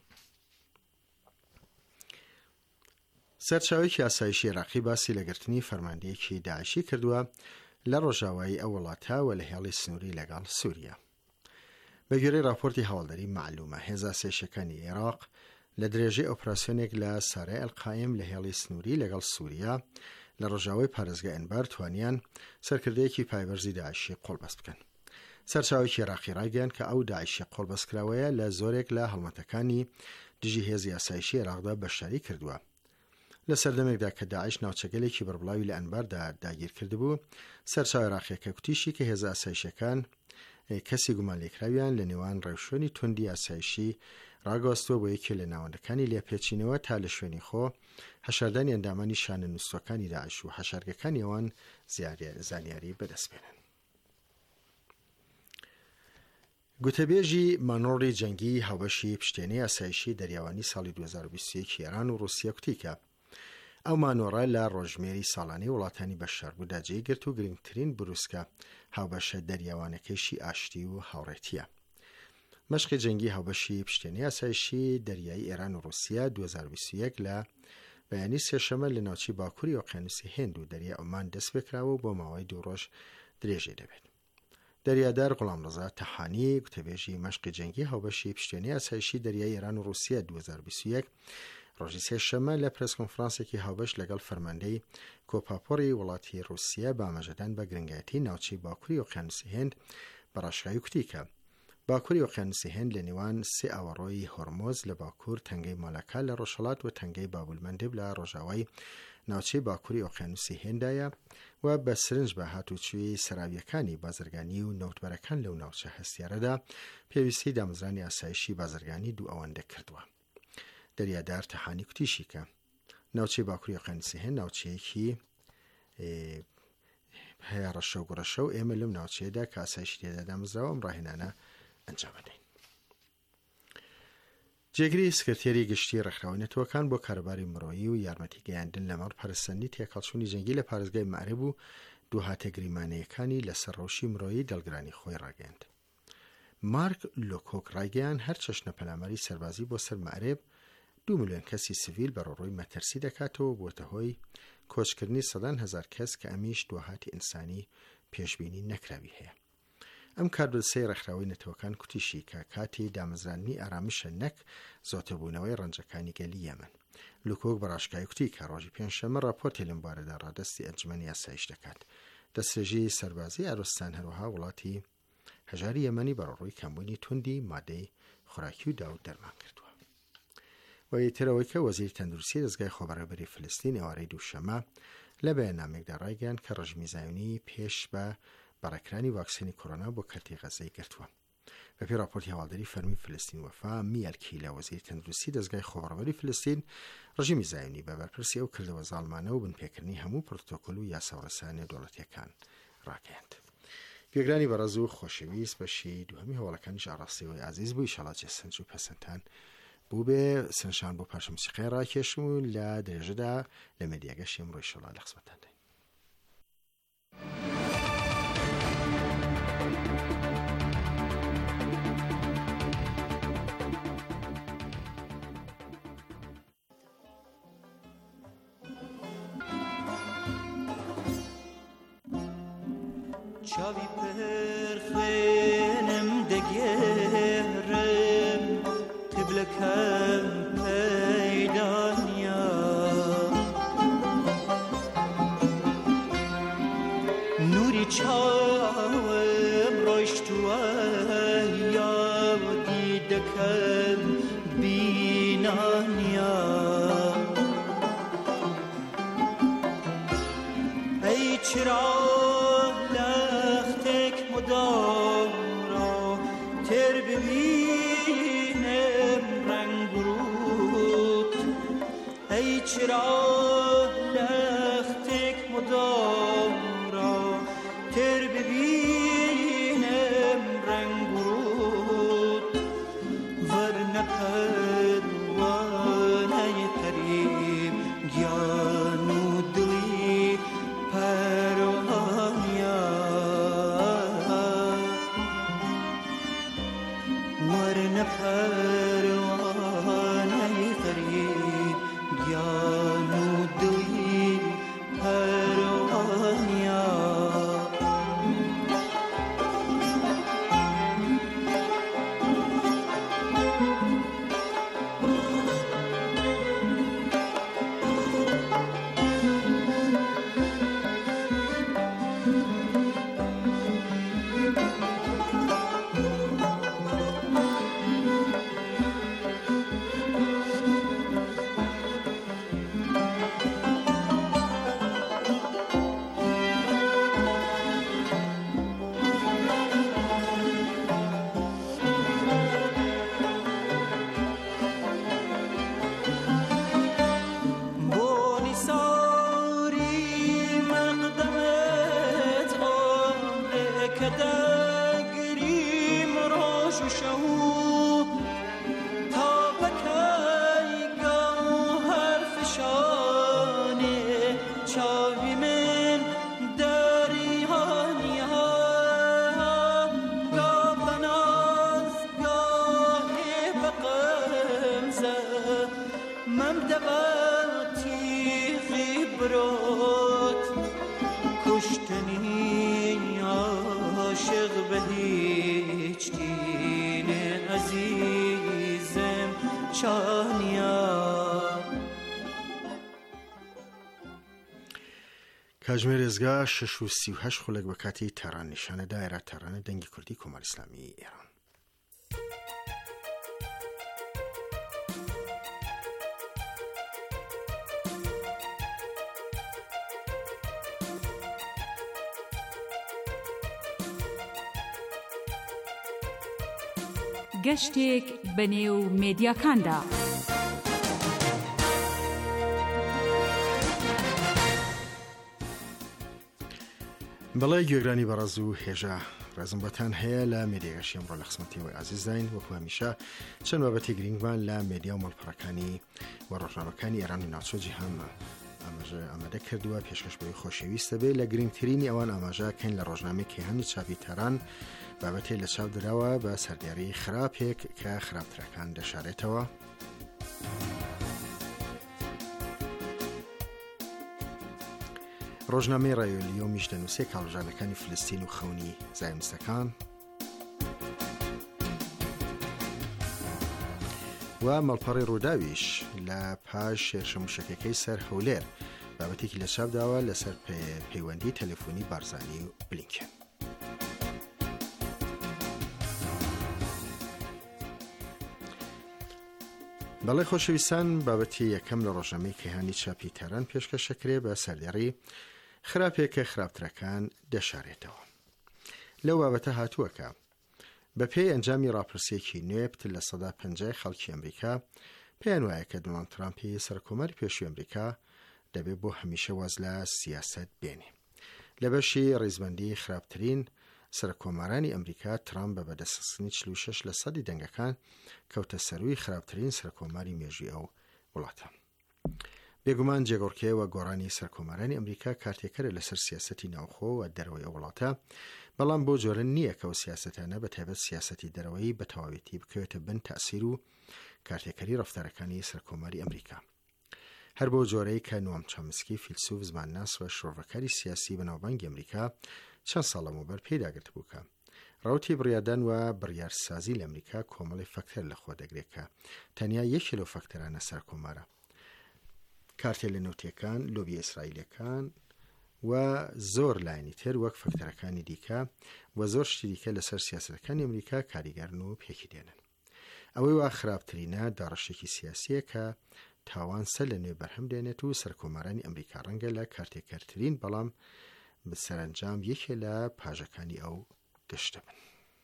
سەرچاوێکی ئاسایشی عێراقی باسی لەگرتنی فەرماندەیەکی داعشی کردووە لە ڕۆژاوایی ئەو وڵاتە لە هێڵی سنووری لەگەڵ سووریا. بە گوێرەی راپۆرتی هەواڵدەری معلومە هێزە ئاسایشەکانی عێراق لە درێژەی ئۆپراسیۆنێک لە سارای ئەلقایم لە هێڵی سنووری لەگەڵ سووریا لە ڕۆژاوای پارێزگا ئەنبار توانیان سەرکردەیەکی پایبەرزی داعشی قۆڵبەست بکەن. سەرچاوێکی عێراقی ڕایگەیاند کە ئەو داعشی قۆڵبەستکراوەیە لە زۆرێک لە هەڵمەتەکانی دژی هێزی ئاسایشی عێراقدا بەشداری کردووە. لە سەردەمێکدا کە داعش ناوچەگەلێکی بڕبڵاوی لە ئەنباردا داگیر کردبوو، سەرچاو عێراقیەکە کوتیشی کە هێزە ئاسایشەکان کەسی گومان لێکراویان لە نێوان ڕێوشێنی توندی ئاسایشی ڕاگەاستووە بۆ یەکێ لە ناوەندەکانی لێپێچینەوە تا لە شوێنی خۆ هەشاردانی ئەندامانی شانە نووسەکانی داعش و هەشارگەکانی ئەوان زانیاری بەدەستبێنن. گوتەبێژی مانۆڕی جەنگی هاوبەشی پشتێنەی ئاسایشی دەریاوانی ساڵی 2021 ئێران و رووسیا کوتیکە ئەو مانۆڕە لە ڕۆژمێری ساڵانەی وڵاتانی بەشداربوودا جێگرت و گرنگترین بروسکە هاوبەشە دەریاوانەکەیشی ئاشتی و هاوڕێتیە. مەشقی جەنگی هاوبەشی پشتێنەی ئاسایشی دەریایی ئێران و رووسیا 2021 لە بەیانی سێشەمە لە ناوچی باکووری ئۆقیانوسی هێند و دەریا ئۆمان دەست پێکراوە بۆ ماوەی 2 ڕۆژ درێژێ دەبێت. دەریادار غوڵامڕەزا تەحانی گوتەبێژی مەشقی جەنگی هاوبەشی پشتێنەی ئاسایشی دەریایی ئێران و رووسیا 2021 ڕۆژی سێشەمە لە پرس کۆنفرانسێکی هاوبەش لەگەڵ فەرماندەی کۆپاپۆری وڵاتی رووسیا بە ئاماژەدان بە گرنگایەتی ناوچەی باکووری ئۆقیانوسی هێند بە ڕاشکایی کوتیکە باکووری ئۆقیانوسی هێند لە نێوان سێ ئاوەڕۆی هۆرمۆز لە باکوور تەنگەی مالاکا لە ڕۆژهەڵات و تەنگەی بابولمەندب لە ڕۆژاوای ناوچەی باکووری ئۆقیانوسی هێندایە و بە سرنج بە هاتوچوی سەراویەکانی بازرگانی و نەوتبەرەکان لەو ناوچە هەستیارەدا پێویستی دامەزرانی ئاسایشی بازرگانی دوو ئەوەندە کردووە. دەریادار تەحانی کوتیشی کە ناوچەی باکووری ئۆقیانوسی هێند ناوچەیەکی هەیە ڕەشە و گوڕەشە و ئێمە لەم ناوچەیەدا کە ئاسایشی تێدا دامەزراوە ئەم ڕاهێنانە ئەنجام بدەین. جێگری سکرتێری گشتی ڕێکخراوەتەوەکان بۆ کارەباری مرۆیی و یارمەتی گەیاندن لەمەڕ پەرسەندی تێکەڵچوونی جەنگی لە پارێزگای مەعرب و دوو هاتەگریمانەیەکانی لەسەر ڕەوشی مرۆیی دەڵگرانی خۆی ڕاگەیاند. مارک لۆکۆک ڕایگەیان هەر چەشنە پەلاماری سەربازی بۆ سەر مەعرب 2 ملیۆن کەسی سڤیل بە ڕۆڕۆی مەترسی دەکاتەوە بۆتە هۆی کۆچکردنی سەدان هەزار کەس کە ئەمیش دووهاتی ئینسانی پێشبینی نەکراوی هەیە. ئەم کاربەدەستەی ڕێکخراوەی نەتەوەکان کوتیشی کە کاتی دامەزرانی ئارامشە نەک زۆتەبوونەوەی ڕەنجەکانی گەلی یەمەن. لوکۆک بە ڕاشکایی کوتی کە ڕۆژی پێنجشەممە راپۆرتی لەم بارەدا ڕادستی ئەنجمەنی یاسایش دەکات. دەستێژی سەربازی ئارۆستان هەروەها وڵاتی هەژاری یەمەنی بەڕۆڕووی کەمبوونی توندی مادەی خوراکی و داوت دەرمان کردووە. و یەکترەوەی کە وەزیری تەندروستی دەستگای خۆبەڕێوەبەری فلستین ئێوارەی دووشەمە لە بەیاننامێکدا ڕایگەیاند کە ڕژمی زایۆنی پێش بە بەڕێکرانی واکسینی کۆرۆنا بۆ کەرتی غەزەی گرتووە. بەپێی راپۆرتی هەواڵدەری فەرمی فلستین وەفا میەلکی لە وەزیری تەندروستی دەستگای خۆبەڕێوەبەری فلستین ڕژیمی زایۆنی بە بەرپرسی ئەو کردەوە زاڵمانە و بنپێکردنی هەموو پڕتۆکۆل و یاساوڕسانە دەوڵەتیەکان ڕاگەیاند. گوێگرانی بەڕێز و خۆشەویست بەشی دووهەمی هەواڵەکانی ژاڕاستیەوەی عزیز بوو ئیشەڵا جێسەنج و پەسەندتان بوو بێ سنشان بۆ پاشە موسیقای ڕاکێشم و لە درێژەدا لە مێدیاگەشی ئەمڕۆ ئیشەڵا لە خزمەتتان دەین. چاوی پرخێنم دەگێڕم قبلەکەم پەیدا نییە نوری چاوم ڕۆیشتووە یاوەتی دەکەم بینا نییە ئەی چرا تر ببینم رنگ رود ای چرا لختک مدام را تر ببینم رنگ رود ورنه پروانه قریب گیان و دلی پروانیا ورنه پروانه قریب گیان و دلی پروانیا روش و شو تا بکی گام حرف شانه چاوی من داری هانیه گاه بناز گاهی بقمزه ممدواتی غیبرات کشتنی عاشق به هیچ دین عزیزم چانیا کاژمێر ێزگا 6:38 خولێک بە کاتی تەران نیشانە دایرە تەرانە دەنگی کوردی کۆماری ئیسلامی ئێران. گەشتێک بەنێو مێدیاکاندا. بەڵێ گوێگرانی بەڕێز و هێژە ڕێزمبەتان هەیە لە مێدیاگەشتی ئەمڕۆ لە قسمەتیەوەی عزیزداین وەکو هەمیشە چەند بابەتی گرنگمان لە مێدیا و مەڵپەڕەکانی و ڕۆژنامەکانی ئێران و ناوچە جیهان ئامادە کردووە پێشکەش بۆی خۆشەویستە بێ لە گرنگترینی ئەوان ئاماژەکەین لە ڕۆژنامەی کێهانی چاپی تەران بابەتێ لە چاپ دراوە بە سەردیاری خراپێک کە خراپترەکان دەشارێتەوە. ڕۆژنامەی ڕایۆلیۆ میش دەنووسێ کاڵژانەکانی فلستین و خەونی زایمستەکان و مەڵپەڕی ڕووداویش لە پاش شێرشە موشەکەکەی سەر هەولێر بابەتێکی لە چاپداوە لەسەر پەیوەندی تەلەفۆنی بارزانی و بلینکن. بەڵێ خۆشەویستان بابەتی یەکەم لە ڕۆژنامەی کێهانی چاپی تەران پێشکەشەکرێ بە سەردێڕی خراپێکە خراپترەکان دەشارێتەوە. لەو بابەتە هاتووەکە بە پێی ئەنجامی ڕاپرسێکی نوێ پتر لە 150 خەڵکی ئەمریکا پێیان وایە کە دۆناڵد ترامپی سەرکۆماری پێشووی ئەمریکا دەبێت بۆ هەمیشە واز لە سیاست بێنێ. لە بەشی ڕیزبەندی خراپترین سەرکۆمارانی ئەمریکا ترامپ بە بەدەستخستنی 46% دەنگەکان کەوتە سەروی خراپترین سەرکۆماری مێژووی ئەو وڵاتە. بێگومان جێگۆڕکێوە گۆڕانی سەرکۆمارانی ئەمریکا کارتێکەرە لەسەر سیاسەتی ناوخۆ و دەرەوەی ئەو وڵاتە، بەڵام بۆ جۆرە نییە کە ئەو سیاسەتانە بە تایبەت سیاسەتی دەرەوەی بە تەواوێتی بکەوێتە بن تەئسیر و کارتێکەری ڕەفتارەکانی سەرکۆماری ئەمریکا. هەر بۆ جۆرەی کە نوام چامسکی فیلسوف زمانناس و شۆڕڤەکاری سیاسی بەناوبانگی ئەمریکا چەند ساڵ لەمەوبەر پێداگرت بوو کە ڕاوتی بڕیاردان و بڕیارسازی لە ئەمریکا کۆمەڵی فەکتەر لەخۆ دەگرێت کە تەنیا یەکی لەو فەکتەرانە سەرکۆمارە. کارتێ لە نەوتیەکان، لۆبی ئیسرائیلەکان و زۆر لایەنی تر وەک فەکتەرەکانی دیکە و زۆر شتی دیکە لەسەر سیاسەتەکانی ئەمریکا کاریگەرن و پێکی دێنن. ئەوەی وا خراپترینە داڕەشێکی سیاسیە کە تاوان سەر لە نوێ بەرهەم دێنێت و سەرکۆمارانی ئەمریکا ڕەنگە لە کارتێکەرترین بەڵام بەسەرنجام یەکێ لە پاژەکانی ئەو گەشتە بن.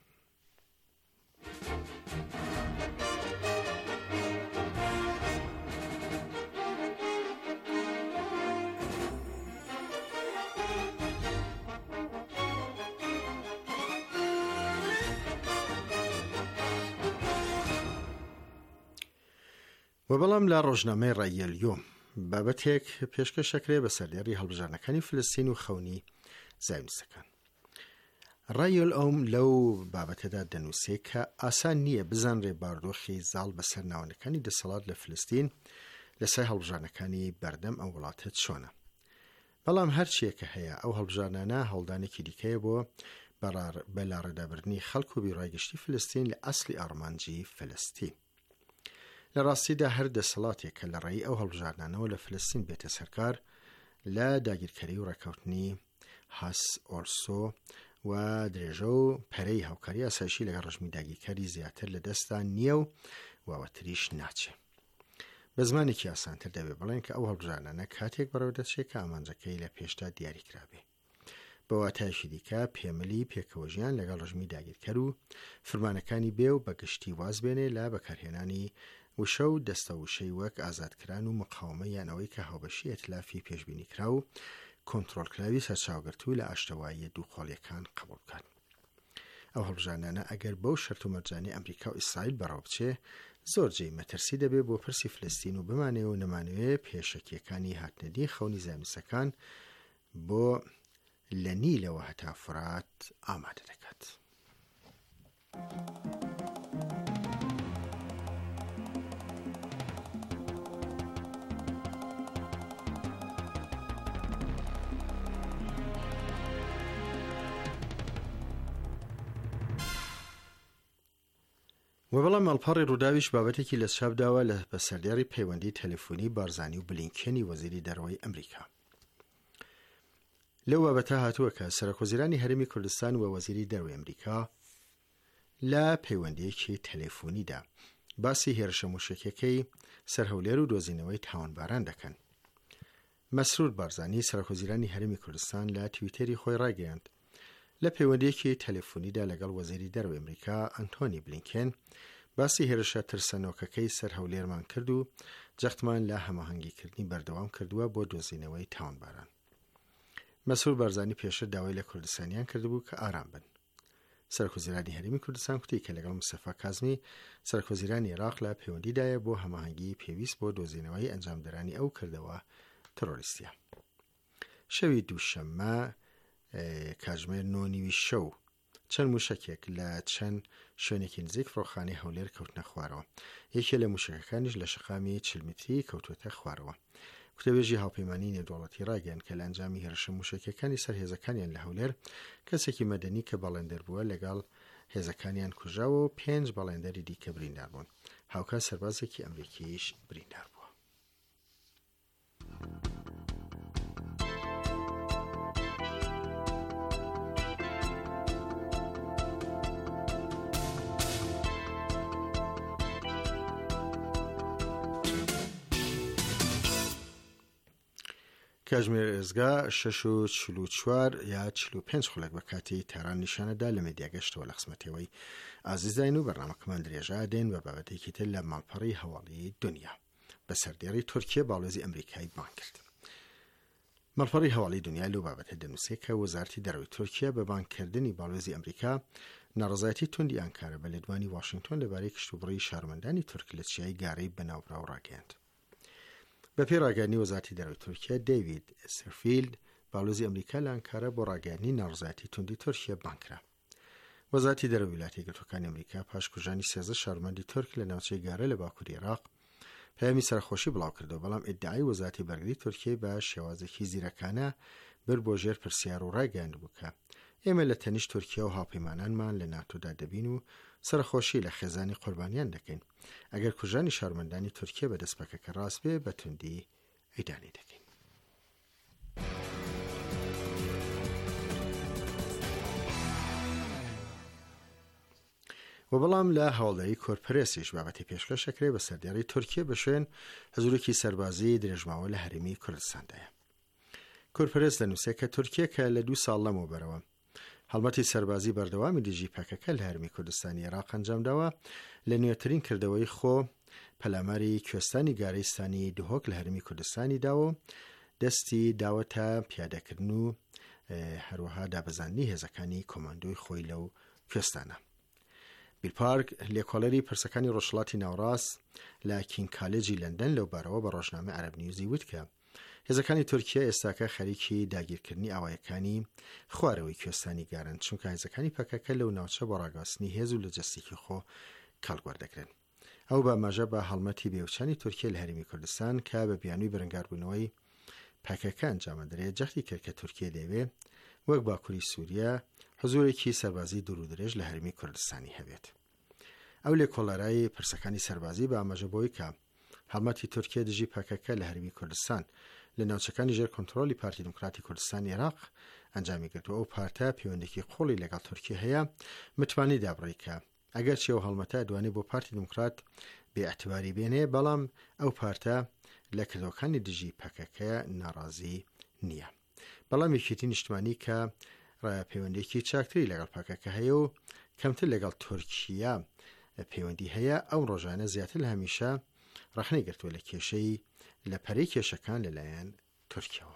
و بەڵام لە ڕۆژنامەی ڕایۆلیۆ بابەتێک پێشکەشەکرێ بە سەردێڕی هەڵبژارنەکانی فلستین و خەونی زایمستەکان. ڕایۆل ئەوم لەو بابەتەدا دەنووسێ کە ئاسان نییە بزانرێ باردۆخی زاڵ بەسەر ناوەندەکانی دەسەڵات لە فلستین لەسەر هەڵبژارنەکانی بەردەم ئەم وڵاتە چۆنە. بەڵام هەرچیەکە هەیە ئەو هەڵبژارنانە هەڵدانێکی دیکەیە بۆ بەلاڕێدابردنی خەڵک و بیڕایگەشتی فلستین لە ئەسلی ئارمانجی فلستین. لە ڕاستیدا هەر دەسەڵاتێک کە لە ڕێی ئەو هەڵبژارنانەوە لە فلستین بێتە سەرکار لە داگیرکەری و ڕێکەوتنی هاس ئۆرسۆ و درێژە و پەرەی هاوکاری ئاسایشی لەگەڵ ڕژمی داگیرکەری زیاتر لە دەستان نییە و واوەتریش ناچێ. بە زمانێکی ئاسانتر دەبێ بڵێن کە ئەو هەڵبژارنانە کاتێک بەڕێوە دەچێت کە ئامانجەکەی لە پێشدا دیاریکرابێ. بە واتایشی دیکە پێمەلی پێکەوەژیان لەگەڵ ڕژمی داگیرکەر و فرمانەکانی بێ و بەگشتی واز بێنێ لە بەکارهێنانی وشە و دەستە وشەی وەک ئازادکران و مقاومە یان ئەوەی کە هاوبەشی ئەتلافی پێشبینی کرا و کۆنتڕۆلکراوی سەرچاوگرتووی لە ئاشتەوایی دووقۆڵیەکان قبول بکات. ئەو هەڵبژانانە ئەگەر بەو شەرت و مەرجانی ئەمریکا و ئیسرائیل بەڕاو بچێ زۆرجێ مەترسی دەبێت بۆ پرسی فلستین و بمانێ و نەمانوێ پێشەکیەکانی هاتنەدی خەونی زایونیستەکان بۆ لە نیلەوە هەتا فرات ئامادە دەکات. و بەڵام مەڵپەڕی ڕووداویش بابەتێکی لە چاپداوە لە بەسەردێڕی پەیوەندی تەلەفۆنی بارزانی و بلینکێنی وەزیری دەرەوەی ئەمریکا. لەو بابەتە هاتووە کە سەرۆکوەزیرانی هەرێمی کوردستان و وەزیری دەرەوەی ئەمریکا لە پەیوەندیەکی تەلەفۆنیدا باسی هێرشە موشکەکەی سەرهەولێر و دۆزینەوەی تاوانباران دەکەن. مەسرور بارزانی سەرۆکوەزیرانی هەرێمی کوردستان لە تویتەری خۆی ڕاگەیاند لە پەیوەندیەکی تەلەفۆنیدا لەگەڵ وەزیری دەرەوەی ئەمریکا ئەنتۆنی بلینکێن باسی هێرشە ترسەنۆکەکەی سەرهەولێرمان کرد و جەختمان لە هەماهەنگیکردنی بەردەوام کردووە بۆ دۆزینەوەی تاوانباران. مەسرور بارزانی پێشتر داوای لە کوردستانیان کردبوو کە ئارام بن. سەرۆکوەزیرانی هەرێمی کوردستان کوتی کە لەگەڵ مستەفا کازمی سەرۆکوەزیرانی عێراق لە پەیوەندیدایە بۆ هەماهەنگی پێویست بۆ دۆزینەوەی ئەنجامدەرانی ئەو کردەوە تۆڕیستیە. شەوی دووشەممە کاتژمێر 9:30 شەو چەند موشکێک لە چەند شوێنێکی نزیک فڕۆخانەی هەولێر کەوتنە خوارەوە. یەکێ لە موشکەکانیش لە شقامی 40 متری کەوتوەتە خوارەوە. کوتەبێژی هاوپەیمانی نێودوڵەتی ڕاگەیاند کە لە ئەنجامی هێرشە موشکەکانی سەر هێزەکانیان لە هەولێر کەسێکی مەدەنی کە بەڵێندەر بووە لەگەڵ هێزەکانیان کوژاوە و 5 بەڵێندەری دیکە بریندار بوون. هاوکات سەربازێکی ئەمریکیش بریندار بووە. کاتژمێر ئێزگا 6:44 یا 45 خولەک بە کاتی تەهران نیشانەدا لە مێدیاگەشتەوە لە قسمەتەوەی ئازیزداین و بەرنامەکەمان درێژە دێن بە بابەتێکی تر لە ماڵپەڕی هەواڵی دنیا بە سەردێڕی تورکیە باڵێزی ئەمریکای بان کرد. ماڵپەڕی هەواڵی دنیا لەو بابەتە دەنووسێت کە وەزارەتی دەرەوەی تورکیا بە بانکردنی باڵێزی ئەمریکا ناڕەزایەتی توندی ئەنکارە بە لێدوانی واشنگتن لەبارەی کشتوبڕی شارمەندانی تورک لە چیای گارەی بەناوبراو ڕاگەیاند. بە پێی ڕاگەیاندنی وەزارەتی دەرەوەی تورکیا دەیڤید سەرفیلد باڵێزی ئەمریکا لە ئەنکارە بۆ ڕاگەیاندنی ناڕەزایەتی توندی تورکیا بانکرا. وەزارەتی دەرەوەی ویلایەتە یەکگرتووەکانی ئەمریکا پاش کوژانی 13 شارمەندی تورک لە ناوچەی گارە لە باکووری عێراق پەیامی سەرخۆشی بڵاو کردەوە، بەڵام ئیدعای وەزارەتی بەرگری تورکیای بە شێوازێکی زیرەکانە بر بۆ ژێر پرسیار و ڕاگەیاندبوو کە ئێمە لە تەنیشت تورکیا و هاوپەیمانانمان لە ناتۆدا دەبین و سەرخۆشی لە خێزانی قوربانیان دەکەین. ئەگەر کوژانی شارمەندانی تورکیا بە دەستپەکەکە ڕاست بێ بە توندی ئەیدانی دەکەین. و بەڵام لە هەوڵداری کۆرپەرێسیش بابەتی پێشکەشەکرێ بە سەردێڕی تورکیا بە شوێن هەزوورێکی سەربازی درێژماوە لە هەرێمی کوردستاندایە. کۆرپەرێس دەنووسێت کە تورکیا کە لە 2 ساڵ لەمەوبەرەوە هەڵمەتی سەربازی بەردەوامی دژی پاکەکە لە هەرێمی کوردستانی عێراق ئەنجامداوە لە نوێترین کردەوەی خۆ پەلاماری کوێستانی گارەیستانی دهۆک لە هەرێمی کوردستانی داوە دەستی داوەتە پیادەکردن و هەروەها دابەزاندنی هێزەکانی کۆماندۆی خۆی لەو کوێستانە. بیل پارک لێکۆڵەری پرسەکانی ڕۆژهەڵاتی ناوڕاست لە کینگ کالێجی لەندەن لەو بارەوە بە ڕۆژنامە عەرەب نیوزی وت کە هێزەکانی تورکیا ئێستاکە خەریکی داگیرکردنی ئاوایەکانی خوارەوەی کوێستانی گارن، چونکە هێزەکانی پاکەکە لەو ناوچە بۆ ڕاگەاستنی هێز و لە جەستێکی خۆ کاڵگوەردەکرێن. ئەو بە ئاماژە بە هەڵمەتی بێوچانی تورکیا لە هەرێمی کوردستان کە بە بیانووی بەرەنگاربوونەوەی پاکەکە ئەنجامەدرێت جەختی کرد کە تورکیا دەیەوێ وەک باکووری سووریا حزورێکی سەربازی دوور و درێژ لە هەرێمی کوردستانی هەبێت. ئەو لێکۆڵەرای پرسەکانی سەربازی بە ئاماژە بۆی کە هەڵمەتی تورکیا دژی پاکەکە لە هەرێمی کوردستان لە ناوچەکانی ژێر کۆنتڕۆلی پارتی دموکراتی کوردستانی عێراق ئەنجامی کردووە. ئەو پارتە پەیوەندێکی قوڵی لەگەڵ تورکیا هەیە متمانی دابڕی کە ئەگەر چێوە هەڵمەتە ئەدوانێت بۆ پارتی دموکرات بێئەتیباری بێنێ، بەڵام ئەو پارتە لە کردەوەکانی دژی پاکەکە ناڕازی نییە. بەڵام یەکێتی نیشتمانی کە پەیوەندێکی چاکتری لەگەڵ پاکەکە هەیە و کەمتر لەگەڵ تورکیا پەیوەندی هەیە، ئەو ڕۆژانە زیاتر لە هەمیشە ڕەخنەی گرتووە لە کێشەی لە پەرەی کێشەکان لەلایەن تورکیەوە.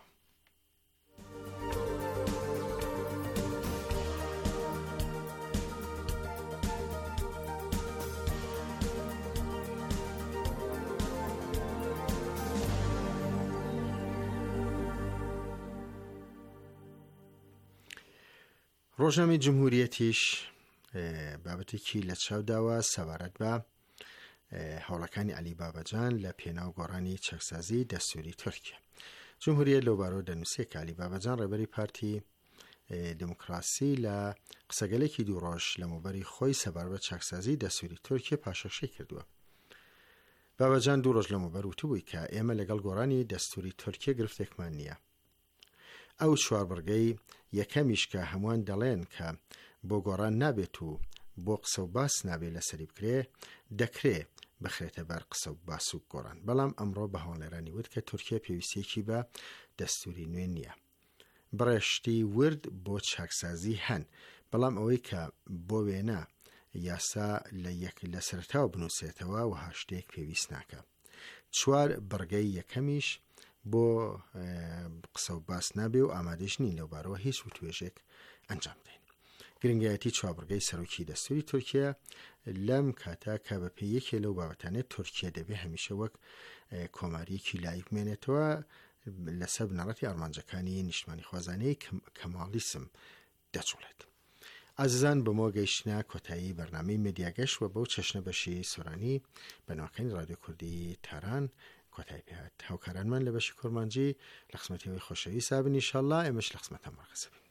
ڕۆژنامەی جمهوریەتیش بابەتێکی لە چاوداوە سەبارەت بە هەوڵەکانی عەلی بابەجان لە پێناو گۆڕانی چەکسازی دەستوری تورکیا. جمهوریەت لەو بارەوە دەنووسێت کە عەلی بابەجان ڕێبەری پارتی دموکراسی لە قسەگەلێکی دوو ڕۆژ لەمەوبەری خۆی سەبارەت بە چاکسازی دەستوری تورکیا پاشەخشەی کردووە. بابەجان دوو ڕۆژ لەمەوبەر وتبووی کە ئێمە لەگەڵ گۆڕانی دەستوری تورکیا گرفتێکمان نییە. ئەو چوار بڕگەی یەکەمیش کە هەمووان دەڵێن کە بۆ گۆڕان نابێت و بۆ قسە و باس نابێت لەسەری بکرێ دەکرێت بخرێتە بەر قسە و باس و گۆڕان. بەڵام ئەمڕۆ بە هەوڵێرانی وت کە تورکیا پێویستێکی بە دەستوری نوێ نییە. بڕێشتی ورد بۆ چاکسازی هەن، بەڵام ئەوەی کە بۆ وێنە یاسا لە سەرتاوە بنووسێتەوە و هاشتێک پێویست ناکە. چوار بڕگەی یەکەمیش بۆ قسە و باس نابێ و ئامادەش نین لەوبارەوە هیچ وتوێژێک ئەنجام بدەین. گرنگایەتی چوابڕگەی سەرۆکی دەستوری تورکیا لەم کاتا کە بە پێی یەکێ لەو بابەتانێت تورکیا دەبێ هەمیشە وەک کۆماریەکی لایق بمێنێتەوە لەسەر بنەڕەتی ئارمانجەکانی نیشتمانی خوازانەی کەماڵیسم دەچوڵێت. ئازیزان بەمەوە گەیشتنە کۆتایی بەرنامەی مێدیاگەشت و بەو چەشنە بەشی سۆرانی بەناوەکانی ڕادیۆ کوردی تاران کۆتایی پێهات. هاوکارانمان لە بەشی کورمانجی لە قسمەتیەوەی خۆشەویست سابن ئینشاءالله ئێمەش لە قسمەتە مەرکەزە بین.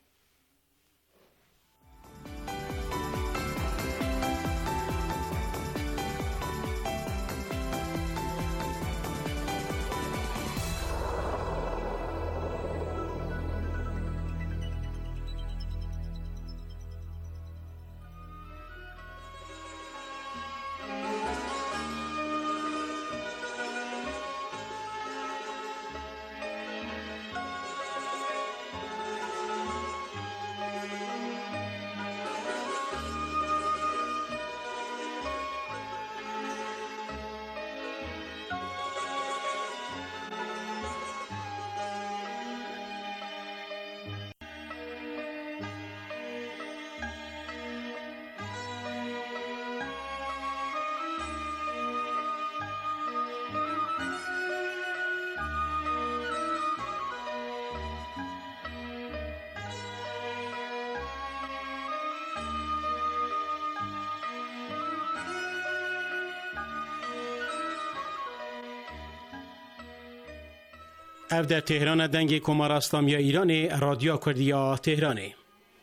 ev der Tehran'a dengê Komara İslamiya İranê Radyo Kurdiya Tehranê.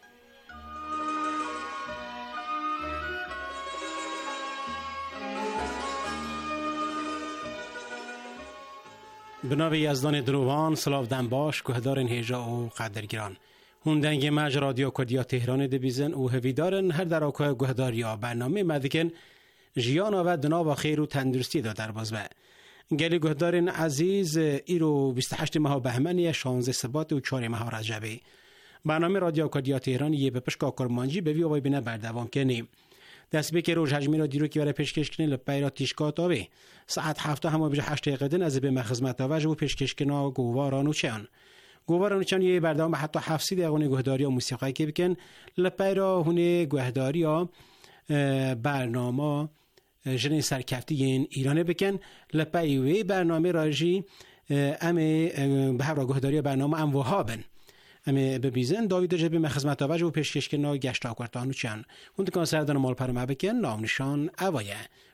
بناوی یزدان دروان سلاودن باش گهدارن هیجا و قدرگران هون دنگ مج رادیو کردیا تهران دبیزن و هویدارن هر در آکای گهداریا برنامه مدکن جیانا و دنا و خیر و تندرستی دا در بازبه گلی گهدارن عزیز ایرو 28 ماه بهمنی 16 سبات و 4 ماه رجبی برنامه رادیو کردیا تهران یه به پشکا کرمانجی به وی وای بنا بردوام کنی دست به که روز هجمی را دیرو که برای پیشکش کنی لپای تیشکات آوی ساعت 7 همه بجه 8 دقیقه از به خدمت آوج و پیشکش کنا گوارانو چان یه بردام حتی 700 دقیقه گهداری و موسیقی که بکن لپای را هونه گهداری ها برنامه جن سرکفتی ایرانه بکن لپای وی برنامه راجی امه به هر گهداری برنامه ام وهابن امی ببیزن داوید جبی خدمت آوج و پیشکش کنا گشتا کارتانو چان هوند کان سردان مال پرما بکن نام نشان اوایه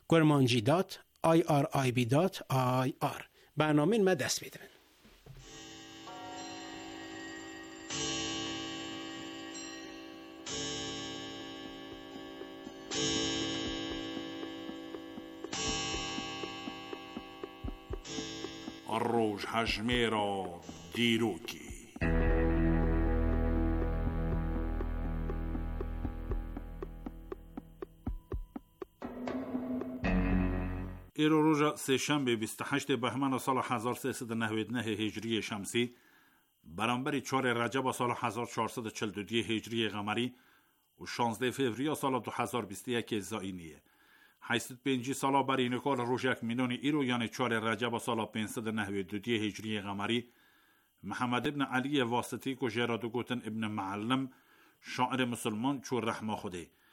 kurmanji.irib.ir برنامه ما دست بیدن الروج هجمیرا دیروکی ایرو روز سه‌شنبه 28 بهمن سال 1399 هجری شمسی برابر 4 رجب سال 1442 هجری قمری و 16 فوریه سال 2021 زاینیه 85 سال برای نکال روزک مینون ایرو یعنی 4 رجب سال 592 هجری قمری محمد ابن علی واسطی کو جرادو گوتن ابن معلم شاعر مسلمان چو رحمه خوده